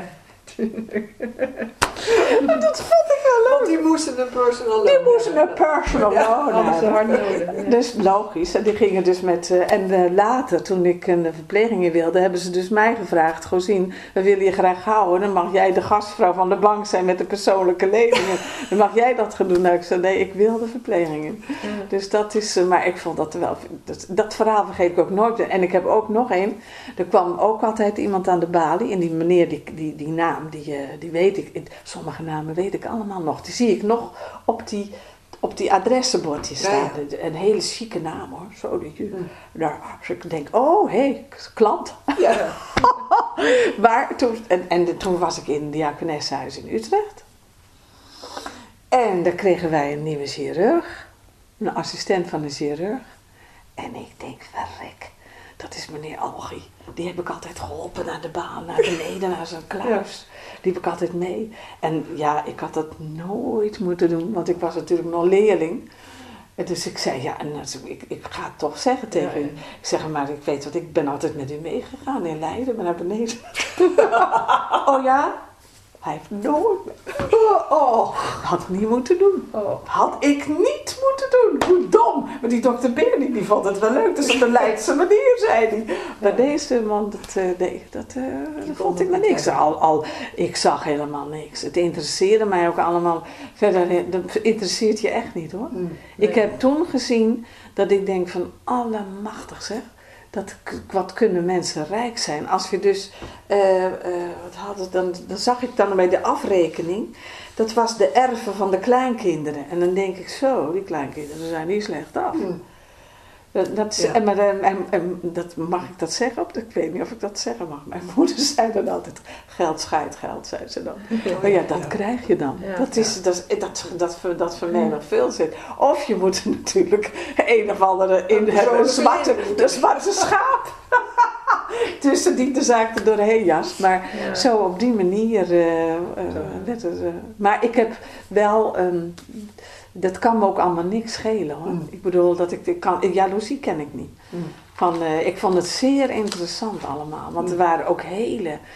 Maar dat vond ik wel leuk. Want die moesten een personal loan. Die moesten een personal loan ja, hebben. Hard nodig. Ja. Dus logisch. En die gingen dus met... Uh, en uh, later, toen ik een uh, verpleging in wilde, hebben ze dus mij gevraagd. Gozien, we willen je graag houden. Dan mag jij de gastvrouw van de bank zijn met de persoonlijke leningen. Dan mag jij dat gaan doen. Nou, ik zei, nee, ik wil de verplegingen. Ja. Dus dat is... Uh, maar ik vond dat wel... Dat, dat verhaal vergeet ik ook nooit. En ik heb ook nog één. Er kwam ook altijd iemand aan de balie. En die meneer, die, die, die naam, die, uh, die weet ik... Sommige namen weet ik allemaal nog. Die zie ik nog op die, op die adressenbordje staan. Ja, ja. Een hele chique naam hoor. Zo, die, mm. daar, dus ik denk, oh hé, hey, klant. Ja. Maar toen, en, en toen was ik in het Diakonessenhuis in Utrecht. En daar kregen wij een nieuwe chirurg. Een assistent van de chirurg. En ik denk, verrek. Dat is meneer Algie. Die heb ik altijd geholpen naar de baan, naar beneden, naar zijn kluis. Die heb ik altijd mee. En ja, ik had dat nooit moeten doen, want ik was natuurlijk nog leerling. En dus ik zei, ja, en ik, ik ga het toch zeggen tegen u. Ik zeg, maar ik weet wat, ik ben altijd met u meegegaan in Leiden, maar naar beneden. Oh ja? Hij heeft nooit... Oh, had ik niet moeten doen. Oh. Had ik niet moeten doen. Hoe dom. Maar die dokter Bernie, die vond het wel leuk. Dus op de Leidse manier, zei hij. Maar deze man, dat, uh, nee, dat, uh, dat vond ik maar niks. Al, al, ik zag helemaal niks. Het interesseerde mij ook allemaal. Verder, dat interesseert je echt niet hoor. Mm, nee. Ik heb toen gezien dat ik denk van allemachtig zeg. Dat, wat kunnen mensen rijk zijn. Als je dus, uh, uh, wat hadden, dan, dan zag ik dan bij de afrekening, dat was de erven van de kleinkinderen. En dan denk ik zo, die kleinkinderen zijn niet slecht af. Mm. Dat, dat, ja. en, maar, en, en, en, dat, mag ik dat zeggen? Ik weet niet of ik dat zeggen mag. Mijn moeder zei dan altijd, geld scheidt geld, zei ze dan. Oh, maar ja, dat ja. krijg je dan. Ja, dat, is, ja. dat, dat, dat, dat, dat vermenigvuldigt. Of je moet natuurlijk een of andere in hebben, een zwarte, de zwarte schaap. Tussen die de zaak er doorheen jas. Maar ja. zo op die manier uh, uh, werd het. Uh, maar ik heb wel... Um, dat kan me ook allemaal niks schelen hoor. Mm. Ik bedoel, dat ik, ik kan, jaloezie ken ik niet. Mm. Van, uh, ik vond het zeer interessant allemaal. Want er waren ook hele,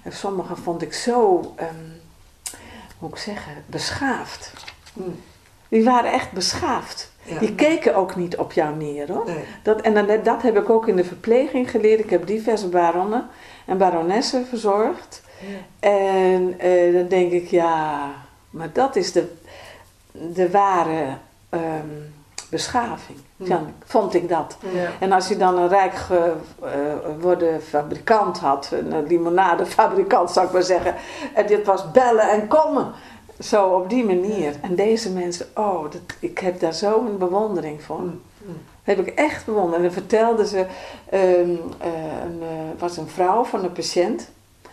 En sommige vond ik zo, um, hoe ik zeggen, beschaafd. Hmm. Die waren echt beschaafd. Ja. Die keken ook niet op jou neer, hoor. Nee. Dat, en dan, dat heb ik ook in de verpleging geleerd. Ik heb diverse baronnen en baronessen verzorgd. Ja. En uh, dan denk ik, ja, maar dat is de, de ware um, beschaving. Hmm. Ja, vond ik dat. Ja. En als je dan een rijk geworden uh, fabrikant had, een limonadefabrikant zou ik maar zeggen, en dit was bellen en komen. Zo op die manier. En deze mensen, oh, dat, ik heb daar zo'n bewondering voor. Mm, mm. Dat heb ik echt bewonderd. En dan vertelde ze, um, uh, een, uh, was een vrouw van een patiënt.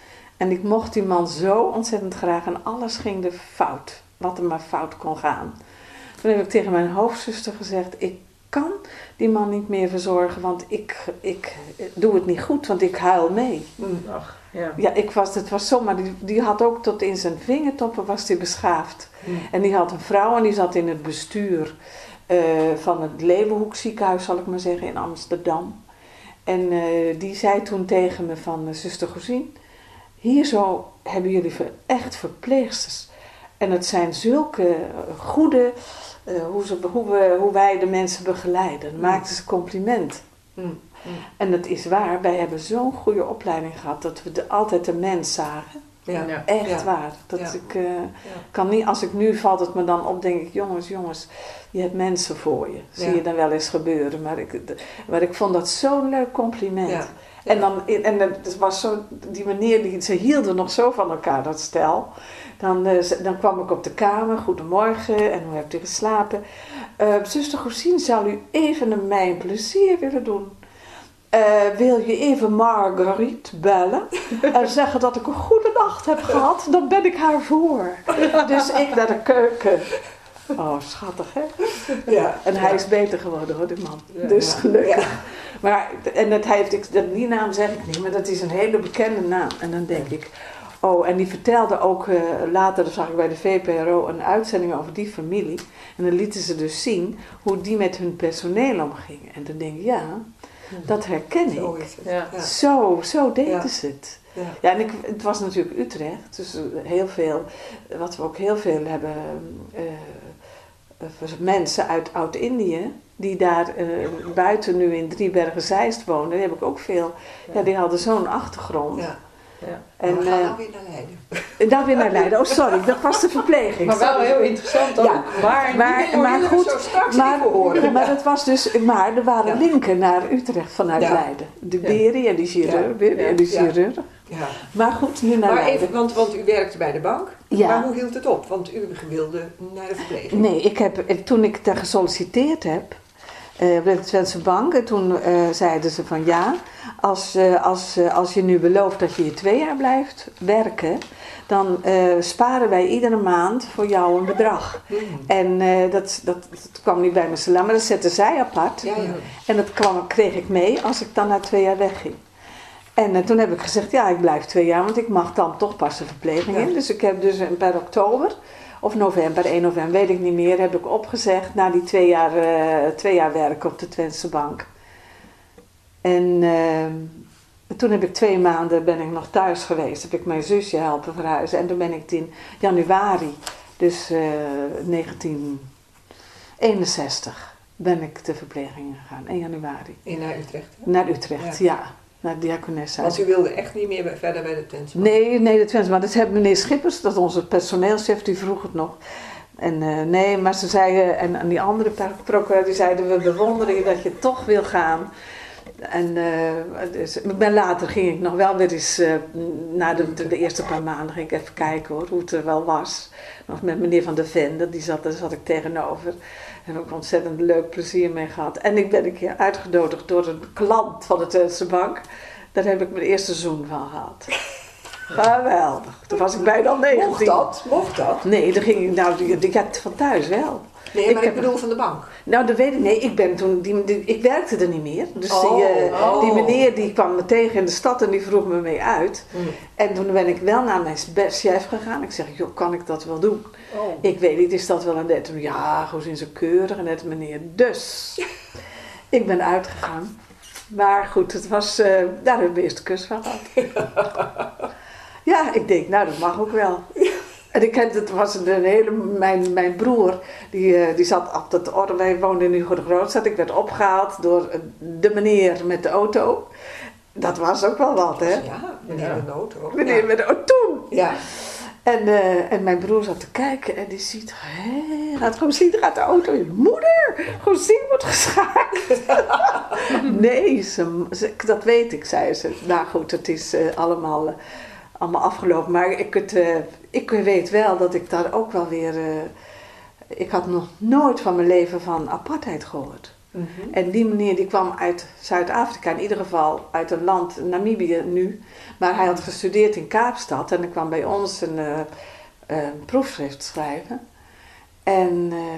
En ik mocht die man zo ontzettend graag en alles ging er fout. Wat er maar fout kon gaan. Toen heb ik tegen mijn hoofdzuster gezegd, ik kan die man niet meer verzorgen, want ik, ik doe het niet goed, want ik huil mee. Mm. Ach, ja. Ja, ik was, het was zomaar, die, die had ook tot in zijn vingertoppen was die beschaafd. Mm. En die had een vrouw en die zat in het bestuur uh, van het Leeuwenhoek ziekenhuis, zal ik maar zeggen, in Amsterdam. En uh, die zei toen tegen me van, uh, zuster Gosien, hier zo hebben jullie echt verpleegsters. En het zijn zulke goede, uh, hoe, ze, hoe, we, hoe wij de mensen begeleiden. Dan maakten ze compliment. Mm. Mm. En dat is waar, wij hebben zo'n goede opleiding gehad dat we de, altijd de mens zagen. Ja. Ja. Echt Ja. waar. Dat Ja. ik uh, Ja. kan niet, als ik nu valt het me dan op, denk ik, jongens, jongens, je hebt mensen voor je. Zie Ja. je dan wel eens gebeuren. Maar ik, de, maar ik vond dat zo'n leuk compliment. Ja. En, dan, en het was zo, die manier, die, ze hielden nog zo van elkaar, dat stel. Dan, uh, dan kwam ik op de kamer, goedemorgen, en hoe hebt u geslapen? Uh, zuster Gosien, zou u even een mij een plezier willen doen? Uh, wil je even Marguerite bellen en zeggen dat ik een goede nacht heb gehad? Dan ben ik haar voor. Dus ik naar de keuken. Oh, schattig, hè? Ja. En hij Ja. is beter geworden, hoor, die man. Ja. Dus Ja. gelukkig. Ja. Maar, en dat heeft, ik, dat, die naam zeg ik niet, maar dat is een hele bekende naam. En dan denk ik, oh, en die vertelde ook, uh, later zag ik bij de V P R O een uitzending over die familie. En dan lieten ze dus zien hoe die met hun personeel omgingen. En dan denk ik, ja, dat herken Zo ik. is het. Ja. Ja. Zo, zo deden Ja. ze het. Ja. Ja, en ik, het was natuurlijk Utrecht, dus heel veel, wat we ook heel veel hebben, uh, uh, mensen uit Oud-Indië, die daar uh, buiten nu in Driebergen-Zeist wonen, die heb ik ook veel, ja, die hadden zo'n achtergrond. Ja. Ja. En En we gaan uh, nou weer naar Leiden. daar weer naar Leiden. Oh, sorry, dat was de verpleging. Maar wel heel interessant ook. Ja, Maar, maar, Die wil maar je goed, zo straks maar, even horen. maar het was dus, maar er waren Ja. linken naar Utrecht vanuit Ja. Leiden. De Ja. Beri en die chirurg, Ja. Beri en die Ja. chirurg. Ja. Maar goed, nu naar Maar Leiden. even, want, want u werkte bij de bank. Ja. Maar hoe hield het op? Want u wilde naar de verpleging. Nee, ik heb, toen ik daar gesolliciteerd heb uh, bij de Twentse Bank, en toen uh, zeiden ze van ja, als, uh, als, uh, als je nu belooft dat je hier twee jaar blijft werken, dan uh, sparen wij iedere maand voor jou een bedrag. Hmm. En uh, dat, dat, dat kwam niet bij mijn salaris, maar dat zetten zij apart. Ja, ja. En dat kwam, kreeg ik mee als ik dan na twee jaar wegging. En uh, toen heb ik gezegd, ja, ik blijf twee jaar, want ik mag dan toch pas de verpleging Ja. in. Dus ik heb dus per oktober, of november, één november, weet ik niet meer, heb ik opgezegd na die twee jaar, uh, twee jaar werken op de Twentse Bank. En uh, toen heb ik twee maanden, ben ik nog thuis geweest, heb ik mijn zusje helpen verhuizen. En toen ben ik in januari, dus uh, negentien eenenzestig, ben ik de verpleging gegaan, in januari. In naar Utrecht. Hè? Naar Utrecht, ja. ja. Naar het diakonessenhuis. Want u wilde echt niet meer bij, verder bij de tent. Nee, nee, de Twents, maar dat heeft meneer Schippers, dat is onze personeelschef, die vroeg het nog. En uh, nee, maar ze zeiden, en, en die andere procureur, die zeiden, we bewonderen je dat je toch wil gaan. En uh, dus, ben later ging ik nog wel weer eens, uh, na de, de, de eerste paar maanden ging ik even kijken hoor, hoe het er wel was. Nog met meneer Van der Vende, die zat, daar zat ik tegenover. Daar heb ik ontzettend leuk plezier mee gehad. En ik ben een keer uitgenodigd door een klant van de Twentse Bank. Daar heb ik mijn eerste zoen van gehad. Geweldig. Toen was ik bijna negentien. Mocht dat? Mocht dat? Nee, dan ging ik, nou, ik had van thuis wel. Nee, Ik maar ik, heb- bedoel van de bank. Nou, dat weet ik. Nee, ik ben toen, die, die- ik werkte er niet meer. Dus Oh, die, eh, oh. die meneer die kwam me tegen in de stad en die vroeg me mee uit. Hmm. En toen ben ik wel naar mijn chef gegaan. Ik zeg, joh, kan ik dat wel doen? Oh. Ik weet niet, is dat wel een net? Ja, gewoon in zo'n keurige net meneer. Dus, ik ben uitgegaan. Maar goed, het was, eh, daar hebben we eerst de kus van gehad. Ja, ik denk, nou dat mag ook wel. En ik ken, het was een hele, mijn, mijn broer, die, die zat op dat orde, wij woonden in Hugo de Grootstad. Ik werd opgehaald door de meneer met de auto. Dat was ook wel wat, hè? Ja, meneer Ja. met de auto. Meneer Ja. met de auto, toen. Ja. En, uh, en mijn broer zat te kijken en die ziet, hé, gaat gewoon zien, er gaat de auto in. Moeder, gewoon zien wordt geschaakt. Nee, ze, ze, dat weet ik, zei ze. Nou goed, het is uh, allemaal, uh, allemaal afgelopen. Maar ik, het, uh, ik weet wel dat ik daar ook wel weer... Uh, ik had nog nooit van mijn leven van apartheid gehoord. Mm-hmm. En die meneer die kwam uit Zuid-Afrika, in ieder geval uit een land, Namibië nu. Maar hij had gestudeerd in Kaapstad en hij kwam bij ons een, uh, een proefschrift schrijven. En, uh,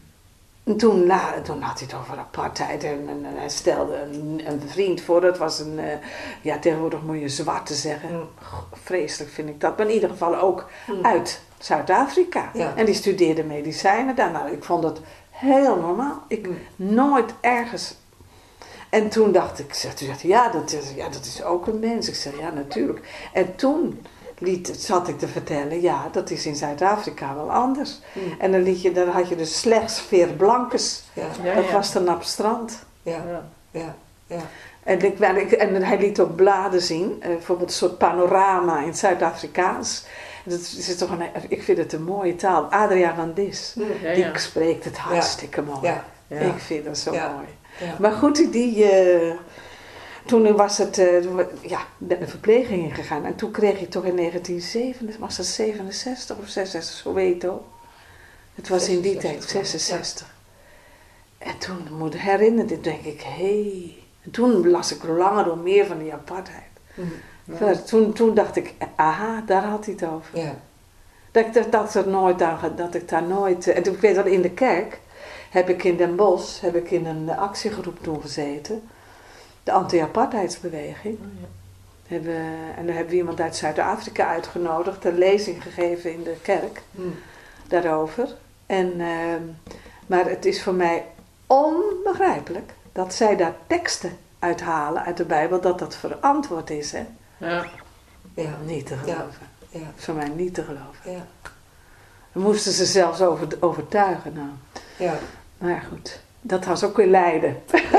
en toen, nou, toen had hij het over apartheid en, en hij stelde een, een vriend voor. Dat was een, uh, ja tegenwoordig moet je zwarte zeggen. Mm. Vreselijk vind ik dat, maar in ieder geval ook mm. uit Zuid-Afrika. Ja. En die studeerde medicijnen daar. Nou, ik vond het heel normaal. Ik mm. nooit ergens. En toen dacht ik, zeg, toen dacht hij, ja, dat is, ja, dat is ook een mens. Ik zeg, ja, natuurlijk. En toen liet, zat ik te vertellen, ja, dat is in Zuid-Afrika wel anders. Mm. En dan, liet je, dan had je dus slechts veer blankes. Ja. Ja, dat ja. was dan op het strand. Ja, ja, ja. En, ik, en hij liet ook bladen zien, uh, bijvoorbeeld een soort panorama in Zuid-Afrikaans. Dat is toch een, ik vind het een mooie taal. Adriaan Landis, ja, ja. die spreekt het hartstikke ja. mooi. Ja. Ja. Ik vind dat zo ja. mooi. Ja. Maar goed, die, uh, toen was het, uh, ja, ben de verpleging ingegaan. En toen kreeg ik toch in negentien zevenenzestig, was dat zevenenzestig of zesenzestig, Soweto. Het was in die tijd, zesenzestig. Ja. En toen moet ik herinneren, denk ik, hé. Hey. En toen las ik langer door meer van die apartheid. Mm. Ja. Toen, toen dacht ik, aha, daar had hij het over. Ja. Dat, dat, dat, er nooit aan, dat ik daar nooit... En ik weet dat in de kerk heb ik in Den Bosch heb ik in een actiegroep toen gezeten. De anti-apartheidsbeweging. Oh, ja. Hebben, en daar hebben we iemand uit Zuid-Afrika uitgenodigd. Een lezing gegeven in de kerk. Hmm. Daarover. En, uh, maar het is voor mij onbegrijpelijk dat zij daar teksten uithalen uit de Bijbel. Dat dat verantwoord is, hè. Ja. Ja. Niet te geloven. Ja. Ja. Voor mij niet te geloven. Ja. Dan moesten ze zelfs over, overtuigen. Nou. Ja. Maar ja, goed. Dat was ook weer lijden.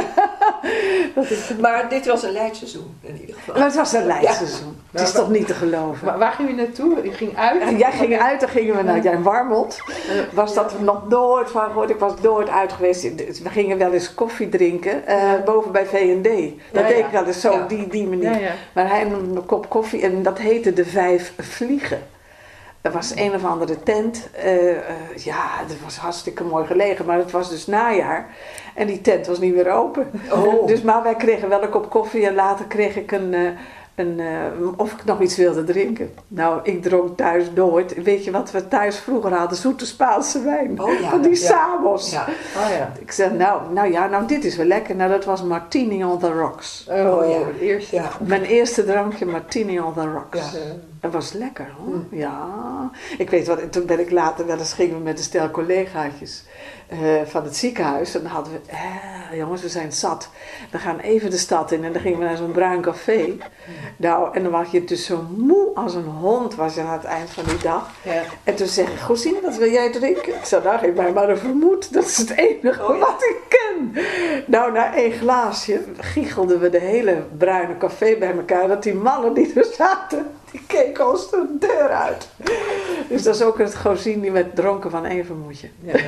dat is... Maar dit was een leidseizoen in ieder geval. Maar het was een leidseizoen. Ja. Het is toch niet te geloven. Maar waar ging je naartoe? Je ging uit? Ja, jij ging uit, dan gingen we naar jij Warmond. Was dat nog nooit van gehoord. Ik was nooit uit geweest. We gingen wel eens koffie drinken. Uh, ja. Boven bij V en D. Dat ja, deed ja. ik wel eens zo ja. op die, die manier. Ja, ja. Maar hij nam een kop koffie en dat heette de Vijf Vliegen. Er was een of andere tent. Uh, uh, ja, het was hartstikke mooi gelegen. Maar het was dus najaar. En die tent was niet meer open. Oh. Dus, maar wij kregen wel een kop koffie. En later kreeg ik een... Uh, een uh, of ik nog iets wilde drinken. Nou, ik dronk thuis nooit. Weet je wat we thuis vroeger hadden? Zoete Spaanse wijn. Oh, ja, van die ja. Samos. Ja. Oh, ja. Ik zei, nou, nou ja, nou dit is wel lekker. Nou, dat was Martini on the Rocks. Oh, oh ja, het eerste. Ja. Mijn eerste drankje, Martini on the Rocks. Ja. Dat was lekker, hoor. Mm. Ja. Ik weet wat, toen ben ik later wel eens gingen we met een stel collegaatjes uh, van het ziekenhuis. En dan hadden we, eh, jongens, we zijn zat. We gaan even de stad in en dan gingen we naar zo'n bruin café. Mm. Nou, en dan was je dus zo moe als een hond was je aan het eind van die dag. Ja. En toen zeg ik, Gosine, wat wil jij drinken? Ik zei, nou, geef mij maar een vermoed. Dat is het enige oh, ja. wat ik ken. Nou, na één glaasje giechelden we de hele bruine café bij elkaar. Dat die mannen die er zaten, die keken ons de deur uit. Dus dat is ook het Gosine die werd dronken van één vermoedje. Ja, ja.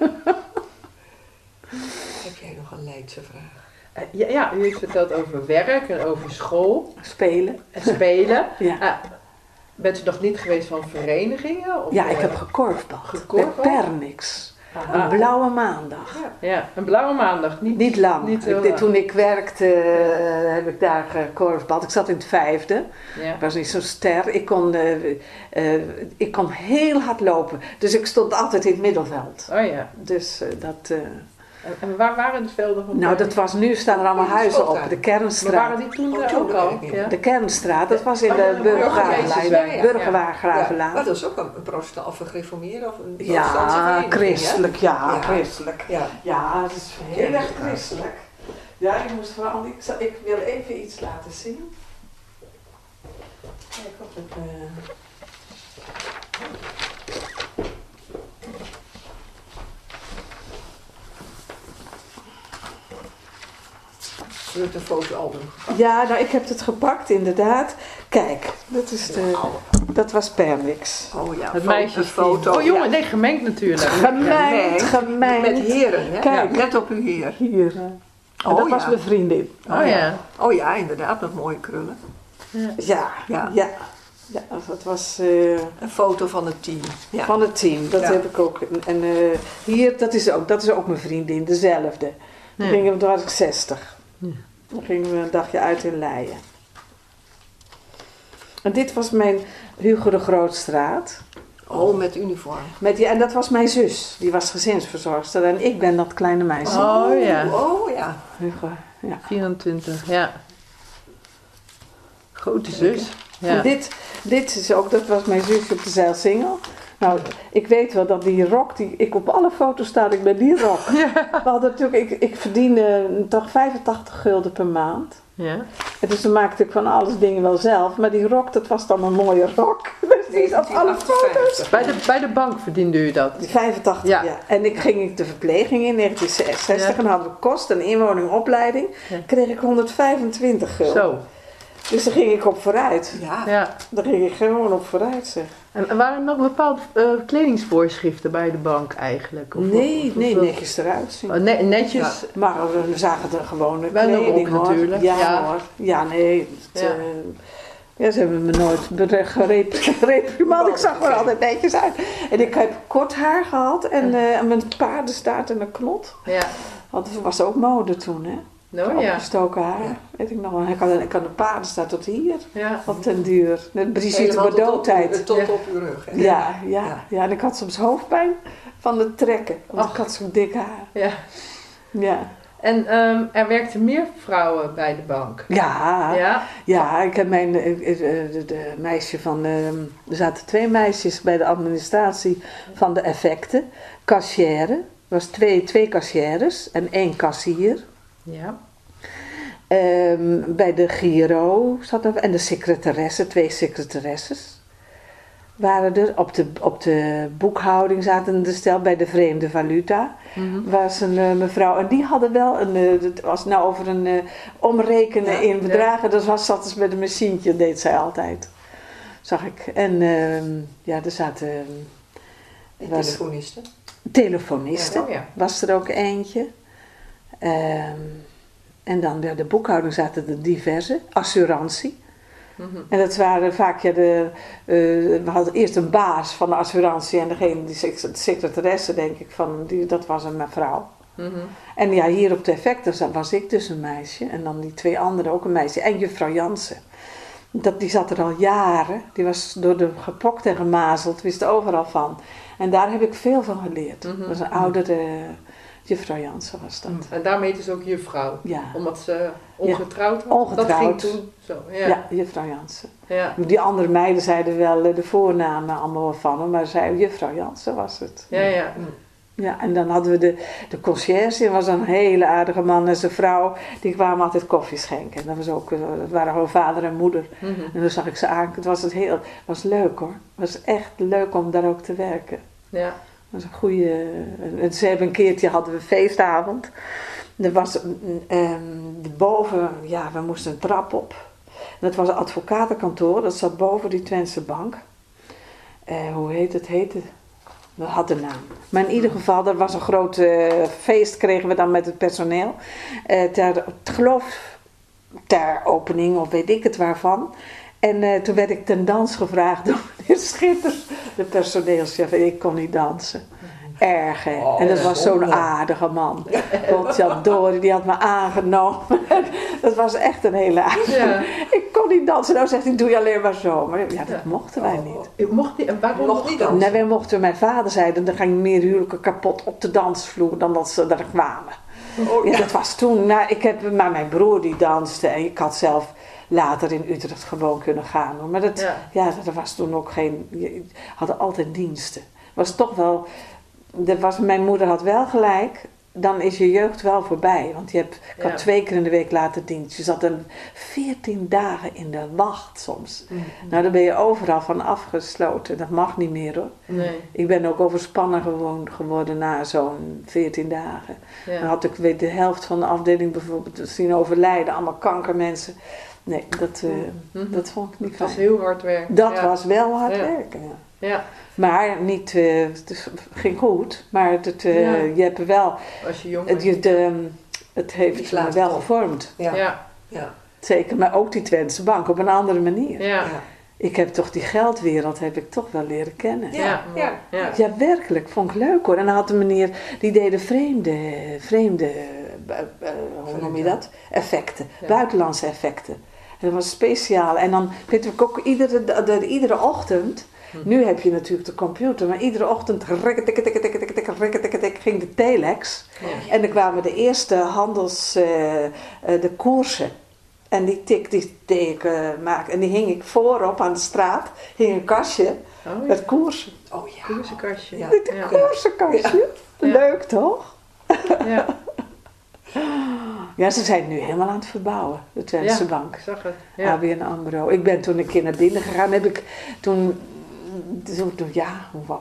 Heb jij nog een Leidse vraag? Ja, ja, u heeft verteld over werk en over school. Spelen. En spelen. Ja. Uh, bent u nog niet geweest van verenigingen? Of ja, ik heb gekorfbald. Gekorfbald? Bij Pernix. Aha. Een blauwe maandag. Ja, ja, een blauwe maandag. Niet, niet lang. Niet ik, lang. Toen ik werkte, uh, heb ik daar gekorfbald. Ik zat in het vijfde. Ja. Ik was niet zo'n ster. Ik kon, uh, uh, ik kon heel hard lopen. Dus ik stond altijd in het middenveld. Oh ja. Dus uh, dat... Uh, En waar waren de velden van? Nou, dat was, nu staan er allemaal huizen op. De Kernstraat. Maar waren die toen oh, ook al? Ja? De Kernstraat, dat was in de Burgerwagenlaan. Burgerwagenlaan. Maar dat is ook een protestant of een gereformeerde of een ja, christelijk, ja, ja, christelijk. Ja, ja, het is heel erg christelijk. Ja, ik moest vooral, ik, zal, ik wil even iets laten zien. kijken of ik... Uh... Je hebt een fotoalbum gepakt. Ja, nou ik heb het gepakt inderdaad. Kijk, dat, is de, dat was Permix. Oh ja, het meisje foto. Oh jongen, ja. nee, gemengd natuurlijk. Gemengd, gemengd. Met heren, hè? Kijk, let op uw heer. Hier. Oh, dat was ja. mijn vriendin. Oh ja. Oh ja, inderdaad, met mooie krullen. Ja, ja. Ja. ja. ja dat was uh, een foto van het team. Ja. Van het team, dat ja. heb ik ook. En uh, hier, dat is ook, dat is ook mijn vriendin, dezelfde. Dan ja. gingen we, toen was ik zestig. Ja. Dan gingen we een dagje uit in Leiden. En dit was mijn Hugo de Grootstraat. Oh, met uniform. Met die, en dat was mijn zus, die was gezinsverzorgster. En ik ben dat kleine meisje. Oh ja. Oh ja. Hugo, ja. vierentwintig, ja. Grote zus. Ja. En dit, dit is ook, dat was mijn zusje op de Zeilsingel. Nou, ik weet wel dat die rok, die, ik op alle foto's sta ik met die rok. Ja. We hadden natuurlijk, ik, ik verdiende toch vijfentachtig gulden per maand. Ja. En dus dan maakte ik van alles dingen wel zelf. Maar die rok, dat was dan een mooie rok. Dus die is op alle foto's. Bij de, bij de bank verdiende u dat? vijfentachtig, ja. ja. En ik ging de verpleging in negentien zesenzestig ja. En hadden we kost en inwoning opleiding. Ja. Kreeg ik honderdvijfentwintig gulden. Zo. Dus daar ging ik op vooruit. Ja. ja. Daar ging ik gewoon op vooruit, zeg. En waren er nog bepaalde uh, kledingsvoorschriften bij de bank eigenlijk? Of, nee, of, nee, of, netjes eruit zien. Oh, ne netjes? Ja, maar we zagen er gewoon een Wij kleding, ook natuurlijk. Ja, ja hoor. Ja, nee. Het, ja. Uh, ja, ze hebben me nooit gereprimeerd. Ik zag er altijd netjes uit. En ik heb kort haar gehad en uh, mijn paardenstaart en een knot. Ja. Want het was ook mode toen, hè. Oh, ja. Opgestoken haar, ja. Weet ik nog wel. Ik had, ik had een paardenstaart tot hier, ja. op den duur. Net Brigitte Bardot-tijd. Tot, tot op uw rug, hè? Ja, ja, ja. ja, en ik had soms hoofdpijn van het trekken, want Och. ik had zo'n dik haar. Ja. Ja. En um, er werkten meer vrouwen bij de bank? Ja, ja, ja ik heb mijn de, de, de meisje van, um, er zaten twee meisjes bij de administratie van de effecten. Kassière, er was twee, twee kassières en één kassier. Ja. Um, bij de Giro zat er, en de secretaresse, twee secretaresses waren er. Op de, op de boekhouding zaten er stel, bij de vreemde valuta mm-hmm. was een uh, mevrouw. En die hadden wel, een, uh, het was nou over een uh, omrekenen ja, in bedragen. Ja. Dat was, zat dus met een machientje, deed zij altijd. Zag ik. En uh, ja, er zaten... Uh, telefonisten. Telefonisten, ja, oh ja. was er ook eentje. Um, En dan bij de boekhouding zaten er diverse, assurantie. Mm-hmm. En dat waren vaak, ja, de, uh, we hadden eerst een baas van de assurantie en degene, die secretaresse denk ik, van, die, dat was een mevrouw. Mm-hmm. En ja, hier op de effecten was ik dus een meisje en dan die twee anderen ook een meisje. En juffrouw Jansen, dat, die zat er al jaren, die was door de gepokt en gemazeld, wist er overal van. En daar heb ik veel van geleerd. Mm-hmm. Dat was een oudere... Juffrouw Jansen was dat. En daarmee is ook juffrouw. Ja. Omdat ze ongetrouwd was. Ongetrouwd. Dat ging toen zo. Ja, ja juffrouw Jansen. Ja. Die andere meiden zeiden wel de voornamen allemaal wel van hem, maar zei juffrouw Jansen was het. Ja, ja. Ja, en dan hadden we de, de conciërge, dat was een hele aardige man en zijn vrouw, die kwamen altijd koffie schenken. En dat, was ook, dat waren gewoon vader en moeder. Mm-hmm. En dan zag ik ze aan, het was, het heel, was leuk hoor. Het was echt leuk om daar ook te werken. Ja. Dat was een goede. Ze hebben een keertje hadden we feestavond. Er was um, boven, ja, we moesten een trap op. Dat was een advocatenkantoor, dat zat boven die Twentse bank. Uh, hoe heet het? Heette? Dat had de naam. Maar in ieder geval, er was een groot uh, feest, kregen we dan met het personeel. Uh, ter, ik geloof ter opening, of weet ik het waarvan. En uh, toen werd ik ten dans gevraagd door meneer Schitters, de personeelschef. En ik kon niet dansen. Erg, hè. Oh, en dat was zo'n aardige man. Godjadori, die had me aangenomen. Dat was echt een hele aardige ja. Ik kon niet dansen. Nou zegt hij, doe je alleen maar zo. Maar ja, dat ja. mochten wij niet. U mocht niet, en waarom mocht niet dansen? Nee, wij mochten, mijn vader zei, dan gingen meer huwelijken kapot op de dansvloer dan dat ze er kwamen. Oh, ja. Ja, dat was toen, nou, ik heb, maar mijn broer die danste en ik had zelf later in Utrecht gewoon kunnen gaan. Hoor. Maar dat, ja. ja, dat was toen ook geen, we hadden altijd diensten. Was toch wel, dat was, mijn moeder had wel gelijk, dan is je jeugd wel voorbij. Want je hebt, ik had Ja. twee keer in de week later dienst. Je zat dan veertien dagen in de wacht soms. Mm. Nou, dan ben je overal van afgesloten. Dat mag niet meer hoor. Nee. Ik ben ook overspannen gewoon geworden na zo'n veertien dagen. Ja. Dan had ik weet de helft van de afdeling bijvoorbeeld zien overlijden. Allemaal kankermensen. Nee, dat, uh, Mhm. dat vond ik niet Het was fijn. heel hard werken. Dat ja. was wel hard Ja. werken. Ja. Ja, Maar niet, uh, het ging goed. Maar het, uh, Ja. je hebt wel, als je jong het, bent. je, de, het heeft Iets me laten wel komen. gevormd. Ja. Ja. Ja. Zeker, maar ook die Twentse bank op een andere manier. Ja. Ja. Ik heb toch die geldwereld heb ik toch wel leren kennen. Ja. Ja. Ja. Ja. Ja, werkelijk. Vond ik leuk hoor. En dan had de meneer, die deden vreemde, vreemde uh, uh, hoe noem je dat? Effecten. Ja. Buitenlandse effecten. En dat was speciaal. En dan weet ik ook iedere, de, de, iedere ochtend, Hm. nu heb je natuurlijk de computer, maar iedere ochtend ging de telex. Ja. En dan kwamen de eerste handels, uh, uh, de koersen. En die tik die deed ik uh, maken. En die hing ik voorop aan de straat. Hing een kastje Oh, ja. met koersen. Oh ja. Koersenkastje. Ja. Dit Ja. koersenkastje. Ja. Leuk toch? Ja. Ja, ze zijn nu helemaal aan het verbouwen. De Twentse Ja. bank. Ik zag het. Ja. A B N AMRO. Ik ben toen een keer naar binnen gegaan. Heb ik toen... Toen, toen, ja,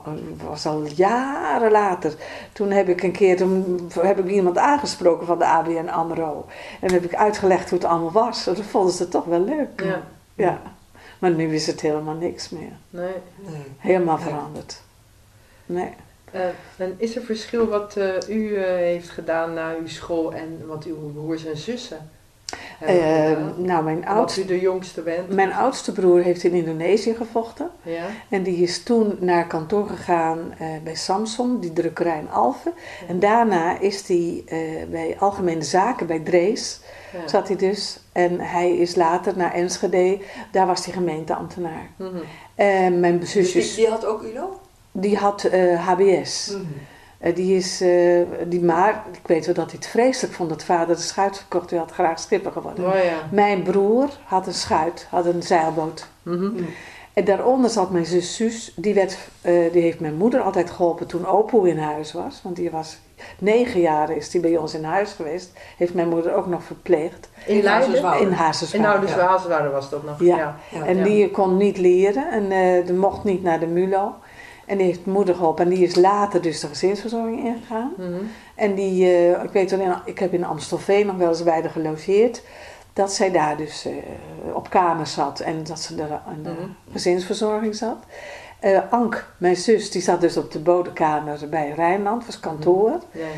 was al jaren later. Toen heb ik een keer, toen heb ik iemand aangesproken van de A B N AMRO. En heb ik uitgelegd hoe het allemaal was. Dat vonden ze toch wel leuk. Ja. Ja. Maar nu is het helemaal niks meer. Nee. Nee. Helemaal Nee. veranderd. Nee. Uh, en is er verschil wat uh, u uh, heeft gedaan na uw school en wat uw broers en zussen hebben Uh, gedaan? nou, mijn Wat oudste, u de jongste bent. mijn oudste broer heeft in Indonesië gevochten. Ja. En die is toen naar kantoor gegaan uh, bij Samsung, die drukkerij in Alphen. En daarna is hij uh, bij Algemene Zaken, bij Drees, Ja. zat hij dus. En hij is later naar Enschede, daar was hij gemeenteambtenaar. Mm-hmm. En mijn Dus die, zusjes, die had ook U L O? die had uh, H B S. Mm. Uh, die is, uh, die maar, ik weet wel dat hij het vreselijk vond dat vader de schuit verkocht. Hij had graag schipper geworden. Oh ja. Mijn broer had een schuit, had een zeilboot. Mm-hmm. Mm. En daaronder zat mijn zus Suus, die, werd, uh, die heeft mijn moeder altijd geholpen toen Opoe in huis was. Want die was negen jaar is die bij ons in huis geweest. Heeft mijn moeder ook nog verpleegd. In Leiden? Hazelswoude. In Hazerswoude. In Oude Zwaaswoude was dat nog. Ja. Ja. Ja. En Ja. die kon niet leren en uh, die mocht niet naar de MULO. En die heeft moeder geholpen en die is later dus de gezinsverzorging ingegaan. Mm-hmm. En die, uh, ik weet alleen, ik heb in Amstelveen nog wel eens bij haar gelogeerd. Dat zij daar dus uh, op kamer zat en dat ze er aan de Mm-hmm. gezinsverzorging zat. Uh, Ank, mijn zus, die zat dus op de bodenkamer bij Rijnland, was kantoor.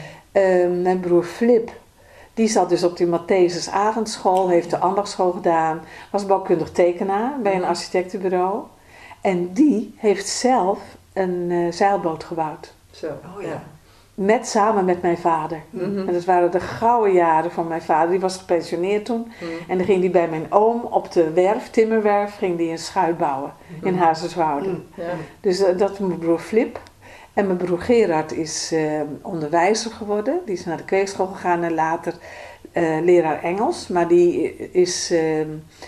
Ja. Uh, mijn broer Flip, die zat dus op die Matthäus avondschool, heeft de ambachtschool gedaan. Was bouwkundig tekenaar bij een architectenbureau. En die heeft zelf een uh, zeilboot gebouwd. Zo. Oh ja. Met, samen met mijn vader. Mm-hmm. En dat waren de gouden jaren van mijn vader. Die was gepensioneerd toen. Mm-hmm. En dan ging die bij mijn oom op de werf, timmerwerf, ging die een schuit bouwen. In Hazerswoude. Mm. Ja. Dus uh, dat is mijn broer Flip. En mijn broer Gerard is uh, onderwijzer geworden. Die is naar de kweekschool gegaan en later uh, leraar Engels. Maar die is uh,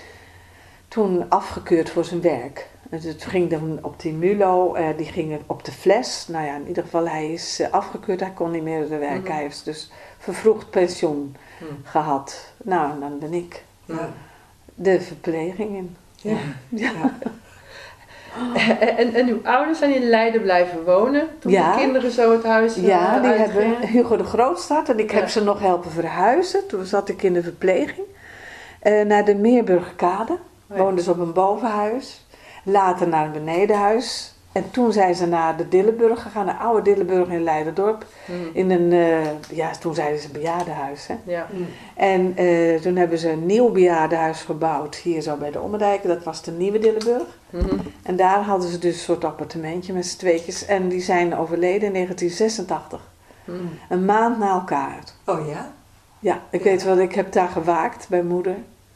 toen afgekeurd voor zijn werk. Dus het ging dan op die MULO, uh, die ging op de fles. Nou ja, in ieder geval, hij is uh, afgekeurd. Hij kon niet meer werken. Mm-hmm. Hij heeft dus vervroegd pensioen Mm. gehad. Nou, en dan ben ik Ja. de verpleging in. Ja. Ja. Ja. En, en uw ouders zijn in Leiden blijven wonen toen Ja. de kinderen zo het huis uh, Ja, die uitgingen? hebben Hugo de Grootstad en ik Ja. heb ze nog helpen verhuizen. Toen zat ik in de verpleging. Uh, naar de Meerburgerkade. Oh ja. Woonden ze op een bovenhuis. Later naar een benedenhuis. En toen zijn ze naar de Dillenburg gegaan, de oude Dillenburg in Leiderdorp. Mm. In een, uh, ja, toen zeiden ze bejaardenhuis. Hè? Ja. Mm. En uh, toen hebben ze een nieuw bejaardenhuis gebouwd. Hier zo bij de Ommerdijk. Dat was de nieuwe Dillenburg. Mm-hmm. En daar hadden ze dus een soort appartementje met z'n tweetjes. En die zijn overleden in negentien zesentachtig. Mm. Een maand na elkaar. Oh ja? Ja, ik Ja. weet wel, ik heb daar gewaakt bij moeder.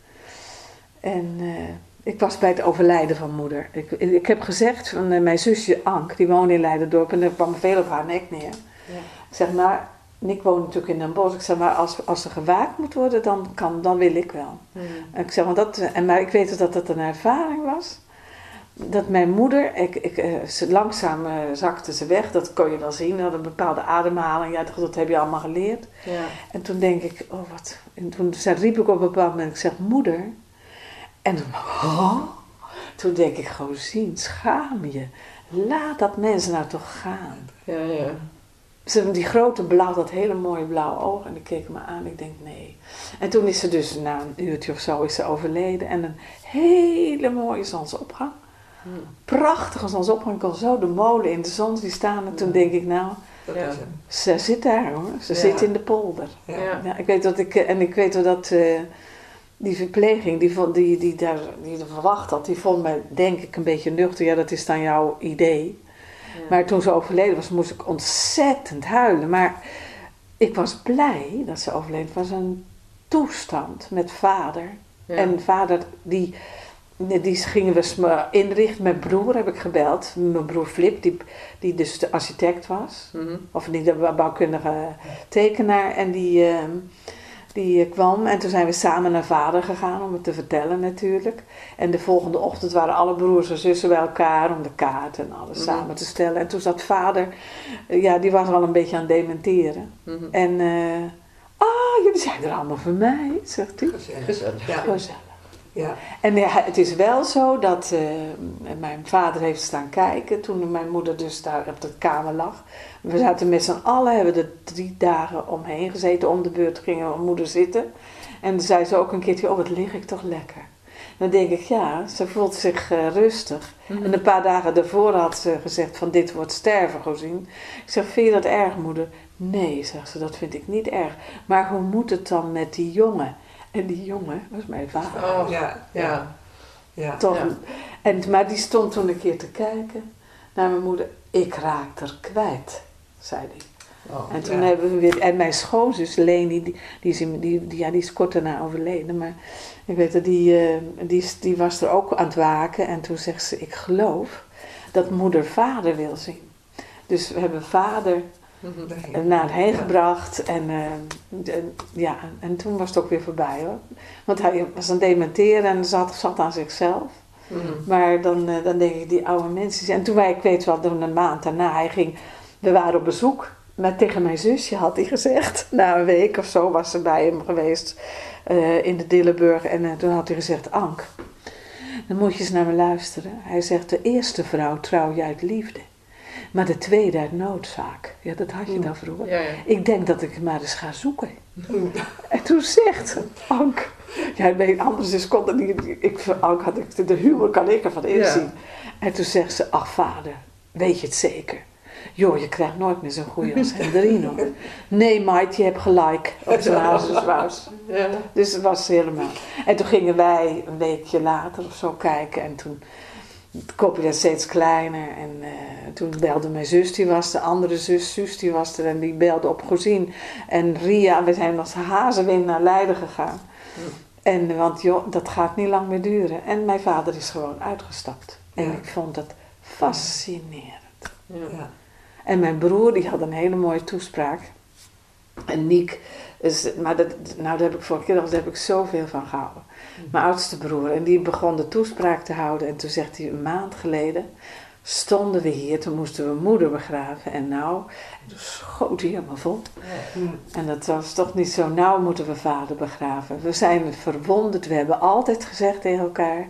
En uh, ik was bij het overlijden van moeder. Ik, ik heb gezegd, van uh, mijn zusje Ank, die woonde in Leiderdorp. En er kwam veel op haar nek neer. Ja. Ik zeg, maar, ik woon natuurlijk in Den Bosch. Ik zeg, maar als, als er gewaakt moet worden, dan, kan, dan wil ik wel. Mm. En ik zeg, maar, dat, en, maar ik weet dat dat een ervaring was. dat mijn moeder, ik, ik, uh, ze, langzaam uh, zakte ze weg, dat kon je wel zien, had een bepaalde ademhaling, ja, dat heb je allemaal geleerd. Ja. En toen denk ik, oh wat, en toen riep ik op een bepaald moment, ik zeg, moeder, en toen, oh, toen denk ik, gewoon zien, schaam je, laat dat mensen nou toch gaan. Ja, ja. Ze hebben die grote blauw, dat hele mooie blauwe oog. En ik keek me aan en ik denk nee. En toen is ze dus na een uurtje of zo is ze overleden. En een hele mooie zonsopgang. Hmm. Prachtige zonsopgang. Ik kon zo de molen in de zon zien staan. En toen denk ik nou, ja. ze zit daar hoor. Ze ja. zit in de polder. Ja. Ja. Ja, ik weet dat ik, en ik weet dat uh, die verpleging die, die, die daar die er verwacht had. Die vond mij denk ik een beetje nuchter. Ja, dat is dan jouw idee. Ja. Maar toen ze overleden was, moest ik ontzettend huilen. Maar ik was blij dat ze overleden was. Een toestand met vader. Ja. En vader, die, die gingen we inrichten. Mijn broer heb ik gebeld. Mijn broer Flip, die, die dus de architect was. Mm-hmm. Of niet de bouwkundige tekenaar. En die... Uh, Die kwam en toen zijn we samen naar vader gegaan om het te vertellen natuurlijk. En de volgende ochtend waren alle broers en zussen bij elkaar om de kaart en alles mm-hmm. samen te stellen. En toen zat vader, ja die was al een beetje aan het dementeren. Mm-hmm. En, uh, ah jullie zijn er allemaal voor mij, zegt hij. Gezellig. Gezellig. Ja. Gezellig. Ja. En ja, het is wel zo dat uh, mijn vader heeft staan kijken toen mijn moeder dus daar op de kamer lag. We zaten met z'n allen, hebben er drie dagen omheen gezeten. Om de beurt gingen mijn moeder zitten. En dan zei ze ook een keertje, oh wat lig ik toch lekker. Dan denk ik, ja, ze voelt zich uh, rustig. Mm-hmm. En een paar dagen daarvoor had ze gezegd van dit wordt sterven gezien. Ik zeg, vind je dat erg moeder? Nee, zegt ze, dat vind ik niet erg. Maar hoe moet het dan met die jongen? En die jongen was mijn vader. Oh, ja, ja. ja. Toch, ja. En, maar die stond toen een keer te kijken naar mijn moeder. Ik raak er kwijt, zei hij. Oh, en toen ja. hebben we weer... En mijn schoonzus Leni, die, die, is, die, die, ja, die is kort daarna overleden. Maar ik weet dat die, uh, die, die was er ook aan het waken. En toen zegt ze, ik geloof dat moeder vader wil zien. Dus we hebben vader... Mm-hmm. naar heen ja. gebracht en, uh, de, ja, en toen was het ook weer voorbij hoor. Want hij was aan het dementeren en zat, zat aan zichzelf. Mm-hmm. Maar dan, uh, dan denk ik, die oude mensen. En toen wij, ik weet wel, een maand daarna, hij ging, we waren op bezoek. Maar tegen mijn zusje had hij gezegd, na een week of zo was ze bij hem geweest uh, in de Dillenburg. En uh, toen had hij gezegd, Ank, dan moet je eens naar me luisteren. Hij zegt, de eerste vrouw trouw je uit liefde. Maar de tweede uit noodzaak. Ja, dat had je dan vroeger. Ja, ja. Ik denk dat ik maar eens ga zoeken. Mm. En toen zegt Ank... Ja, nee, anders is, kon het niet... Ik, Ank had ik, de humor kan ik ervan inzien. Ja. En toen zegt ze... Ach vader, weet je het zeker? Joh, je krijgt nooit meer zo'n goeie als Henderino. Nee, Maite, je hebt gelijk. Op zijn hazeswaus. Ja. Dus het was helemaal... En toen gingen wij een weekje later of zo kijken. En toen... Het kopje werd steeds kleiner en uh, toen belde mijn zus, die was de andere zus, Suus, die was er en die belde op Gozien. En Ria, we zijn als hazenwind naar Leiden gegaan. Ja. En, want joh, dat gaat niet lang meer duren. En mijn vader is gewoon uitgestapt. En ja. ik vond dat fascinerend. Ja. En mijn broer, die had een hele mooie toespraak. En Niek, is, maar dat, nou, daar heb ik vorige keer al, daar heb ik zoveel van gehouden. Mijn oudste broer. En die begon de toespraak te houden. En toen zegt hij, een maand geleden stonden we hier. Toen moesten we moeder begraven. En nou, toen schoot hij helemaal vol. Ja. En dat was toch niet zo, nou moeten we vader begraven. We zijn verwonderd. We hebben altijd gezegd tegen elkaar.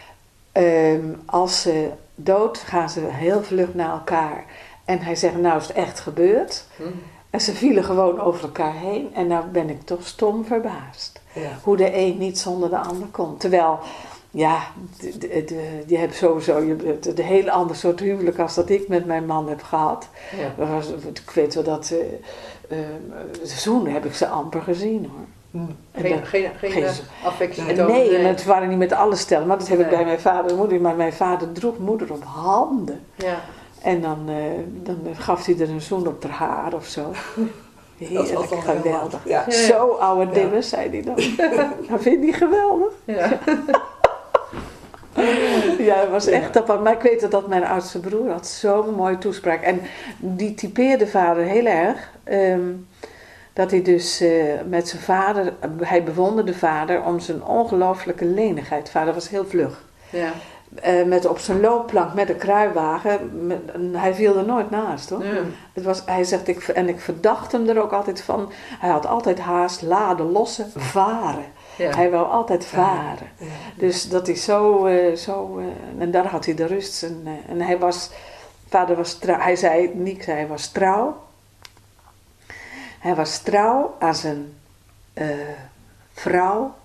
Um, als ze dood, gaan ze heel vlug naar elkaar. En hij zegt, nou is het echt gebeurd. Hm. En ze vielen gewoon over elkaar heen. En nou ben ik toch stom verbaasd. Ja. Hoe de een niet zonder de ander komt. Terwijl, ja, de, de, de, je hebt sowieso de, de, de hele andere soort huwelijk als dat ik met mijn man heb gehad. Ja. Was, ik weet wel dat, uh, uh, zoenen heb ik ze amper gezien hoor. Hmm. Geen, dat, geen, geen, geen affectie. Nee, nee, en het waren niet met alle stellen. Maar dat heb nee. ik bij mijn vader en moeder. Maar mijn vader droeg moeder op handen. Ja. En dan, uh, dan gaf hij er een zoen op haar haar of zo. Heerlijk, geweldig. Ja. Zo oude dimmen, ja. zei hij dan. Dat vind ik geweldig. Ja, ja het was echt apart. Maar ik weet dat mijn oudste broer had zo'n mooie toespraak. En die typeerde vader heel erg. Um, dat hij dus uh, met zijn vader, hij bewonderde vader om zijn ongelooflijke lenigheid. Vader was heel vlug. Ja. Uh, met op zijn loopplank met een kruiwagen. Met, hij viel er nooit naast hoor. Ja. Het was, hij zegt, ik, en ik verdacht hem er ook altijd van. Hij had altijd haast, laden, lossen, varen. Ja. Hij wou altijd varen. Ja. Ja. Dus dat is zo, uh, zo uh, en daar had hij de rust. En, uh, en hij was, vader was trouw, hij zei, Niek zei, hij was trouw. Hij was trouw aan zijn uh, vrouw,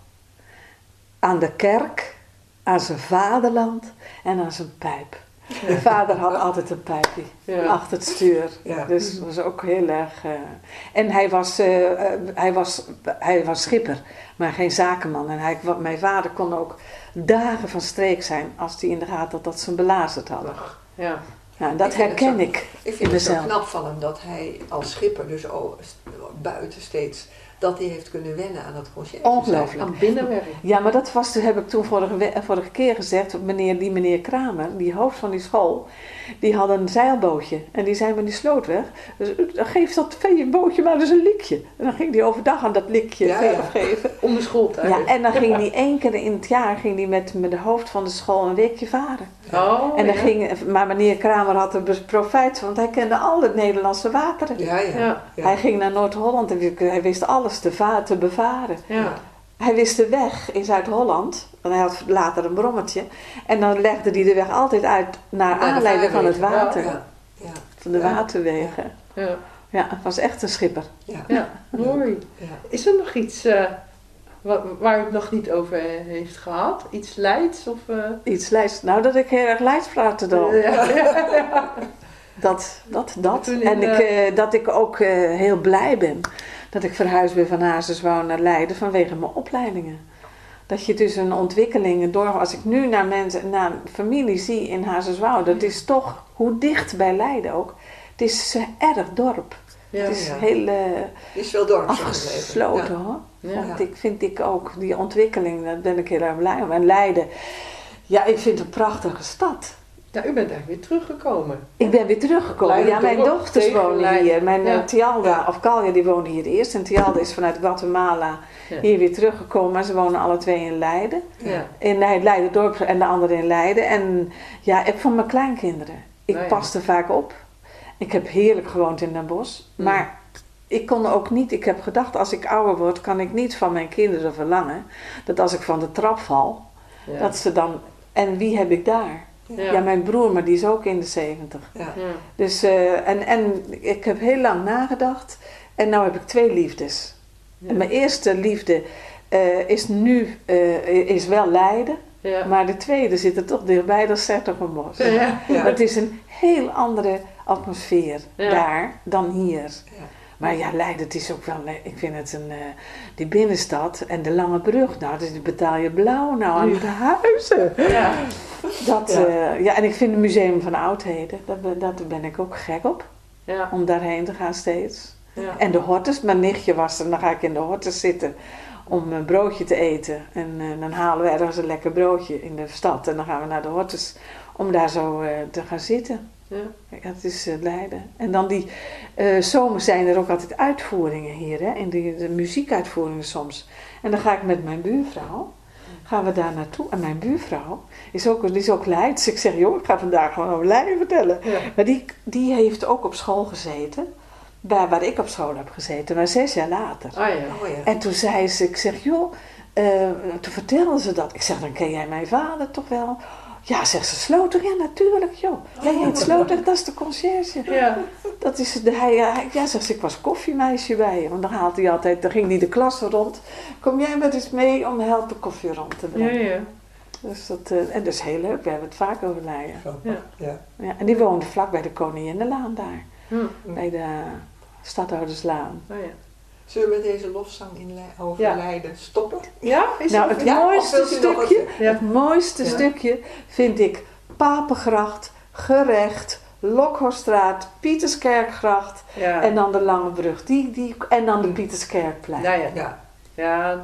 aan de kerk, aan zijn vaderland en aan zijn pijp. Mijn vader had altijd een pijpje ja. achter het stuur. Ja. Dus dat was ook heel erg... Uh, en hij was, uh, uh, hij, was, hij was schipper, maar geen zakenman. En hij, mijn vader kon ook dagen van streek zijn als hij in de gaten had dat ze hem belazerd hadden. Ja. Nou, dat ik herken zo, ik Ik vind het zo knap van hem dat hij als schipper, dus oh, buiten steeds... dat hij heeft kunnen wennen aan het conciërge. Ongelooflijk. Aan binnenwerk. Ja, maar dat was, heb ik toen vorige, vorige keer gezegd. Meneer, die meneer Kramer, die hoofd van die school, die had een zeilbootje. En die zei maar die sloot weg. Dus geef dat bootje maar eens een likje. En dan ging hij overdag aan dat likje ja, verf ja. geven. Om de schooltijd. Ja, en dan ging hij één keer in het jaar ging die met, met de hoofd van de school een weekje varen. Oh, en dan ja. ging, maar meneer Kramer had er profijt van, want hij kende al het Nederlandse wateren. Ja, ja. Ja. Ja. Hij ging naar Noord-Holland en hij wist alles te, va- te bevaren. Ja. Hij wist de weg in Zuid-Holland, en hij had later een brommetje. En dan legde hij de weg altijd uit naar ja, aanleiding van het water. Ja, ja. Ja. Van de ja. waterwegen. Ja. Ja, het was echt een schipper. Ja, ja mooi. Ja. Is er nog iets uh, waar, waar u het nog niet over heeft gehad? Iets Leids? Of, uh... Iets Leids? Nou, dat ik heel erg Leids praatte dan. Ja, ja, ja. Dat, dat, dat. In, en ik, uh, dat ik ook uh, heel blij ben dat ik verhuisd ben van Hazerswoude naar Leiden vanwege mijn opleidingen. Dat je dus een ontwikkeling door... Als ik nu naar mensen, naar familie zie in Hazerswoude, dat is toch, hoe dicht bij Leiden ook. Het is uh, erg dorp. Ja, het is ja. heel uh, is wel dorp afgesloten ja. hoor. Ja. Want ik vind ik ook, die ontwikkeling, daar ben ik heel erg blij om. En Leiden, ja, ik vind het een prachtige stad. Ja, u bent eigenlijk weer teruggekomen. Ik ben weer teruggekomen. Leiden ja, mijn dochters wonen Leiden. hier. Mijn ja. Tialda, ja. of Kalja, die woonde hier eerst. En Tialda is vanuit Guatemala ja. hier weer teruggekomen. Maar ze wonen alle twee in Leiden. Ja. In het Leiden-dorp en de andere in Leiden. En ja, ik van mijn kleinkinderen. Ik nou ja. paste vaak op. Ik heb heerlijk gewoond in Den Bosch. Mm. Maar ik kon ook niet, ik heb gedacht, als ik ouder word, kan ik niet van mijn kinderen verlangen. Dat als ik van de trap val, ja. dat ze dan, en wie heb ik daar? Ja. ja, mijn broer, maar die is ook in de zeventig. Ja. Ja. Dus, uh, en, en ik heb heel lang nagedacht. En nu heb ik twee liefdes. Ja. En mijn eerste liefde uh, is nu, uh, is wel Leiden. Ja. Maar de tweede zit er toch dichtbij, dat is 's-Hertogenbosch. Ja. Ja. Ja. Het is een heel andere atmosfeer ja. daar dan hier. Ja. Maar ja, Leiden, het is ook wel, ik vind het een, uh, die binnenstad en de Lange Brug, nou, dus betaal je blauw nou aan de huizen. Ja. Dat, ja. Uh, ja, en ik vind het Museum van Oudheden, daar, daar ben ik ook gek op, ja. om daarheen te gaan steeds. Ja. En de Hortus, mijn nichtje was er, dan ga ik in de Hortus zitten om een broodje te eten. En uh, dan halen we ergens een lekker broodje in de stad en dan gaan we naar de Hortus om daar zo uh, te gaan zitten. Ja. Ja, het is uh, Leiden. En dan die uh, zomers zijn er ook altijd uitvoeringen hier, hè? In de, de muziekuitvoeringen soms. En dan ga ik met mijn buurvrouw, gaan we daar naartoe. En mijn buurvrouw is ook, die is ook Leids. Ik zeg, joh, ik ga vandaag gewoon over Leiden vertellen. Ja. Maar die, die heeft ook op school gezeten, bij, waar ik op school heb gezeten, maar zes jaar later. Oh ja. Oh ja. En toen zei ze, ik zeg, joh, uh, toen vertelde ze dat. Ik zeg, dan ken jij mijn vader toch wel? Ja, zegt ze, Sloter? Ja, natuurlijk, joh. Jij heet Sloter, dat is de conciërge. Ja. Dat is de, hij, ja, zegt ze, ik was koffiemeisje bij je. Want dan haalde hij altijd, dan ging hij de klas rond. Kom jij met eens mee om helpen koffie rond te brengen? Ja, ja. Dus dat, uh, en dat is heel leuk, we hebben het vaak over Leiden. Ja. Ja. Ja, en die woonde vlak bij de Koninginnenlaan daar. Hm. Bij de Stadhouderslaan. Oh, ja. Zullen we met deze lofzang in Le- over ja. Leiden stoppen? Ja, is nou, het, ja, mooiste stukje, ja. het mooiste ja. stukje vind ik Papengracht, Gerecht, Lokhorststraat, Pieterskerkgracht ja. en dan de Lange Brug. Die, die, en dan de Pieterskerkplein. Ja, ja. ja. ja.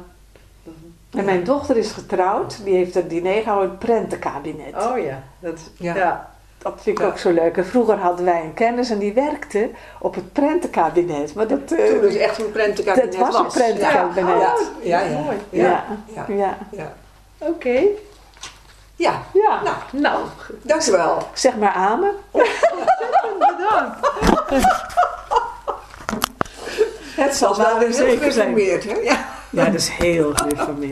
En mijn dochter is getrouwd, die heeft een diner gehouden, het prentenkabinet. Oh ja, dat, ja. ja. Dat vind ik ja. ook zo leuk. En vroeger hadden wij een kennis en die werkte op het prentenkabinet. Maar dat, uh, toen dus echt een prentenkabinet was. Dat was een prentenkabinet. Ja, ja, ja. ja. ja. ja. ja. ja. ja. ja. Oké. Okay. Ja, Ja, nou, nou, dank u wel. Zeg maar amen. bedankt. Het zal wel wel heel zeker zijn. geïnformeerd, hè? Ja. Ja, dat is heel geïnformeerd.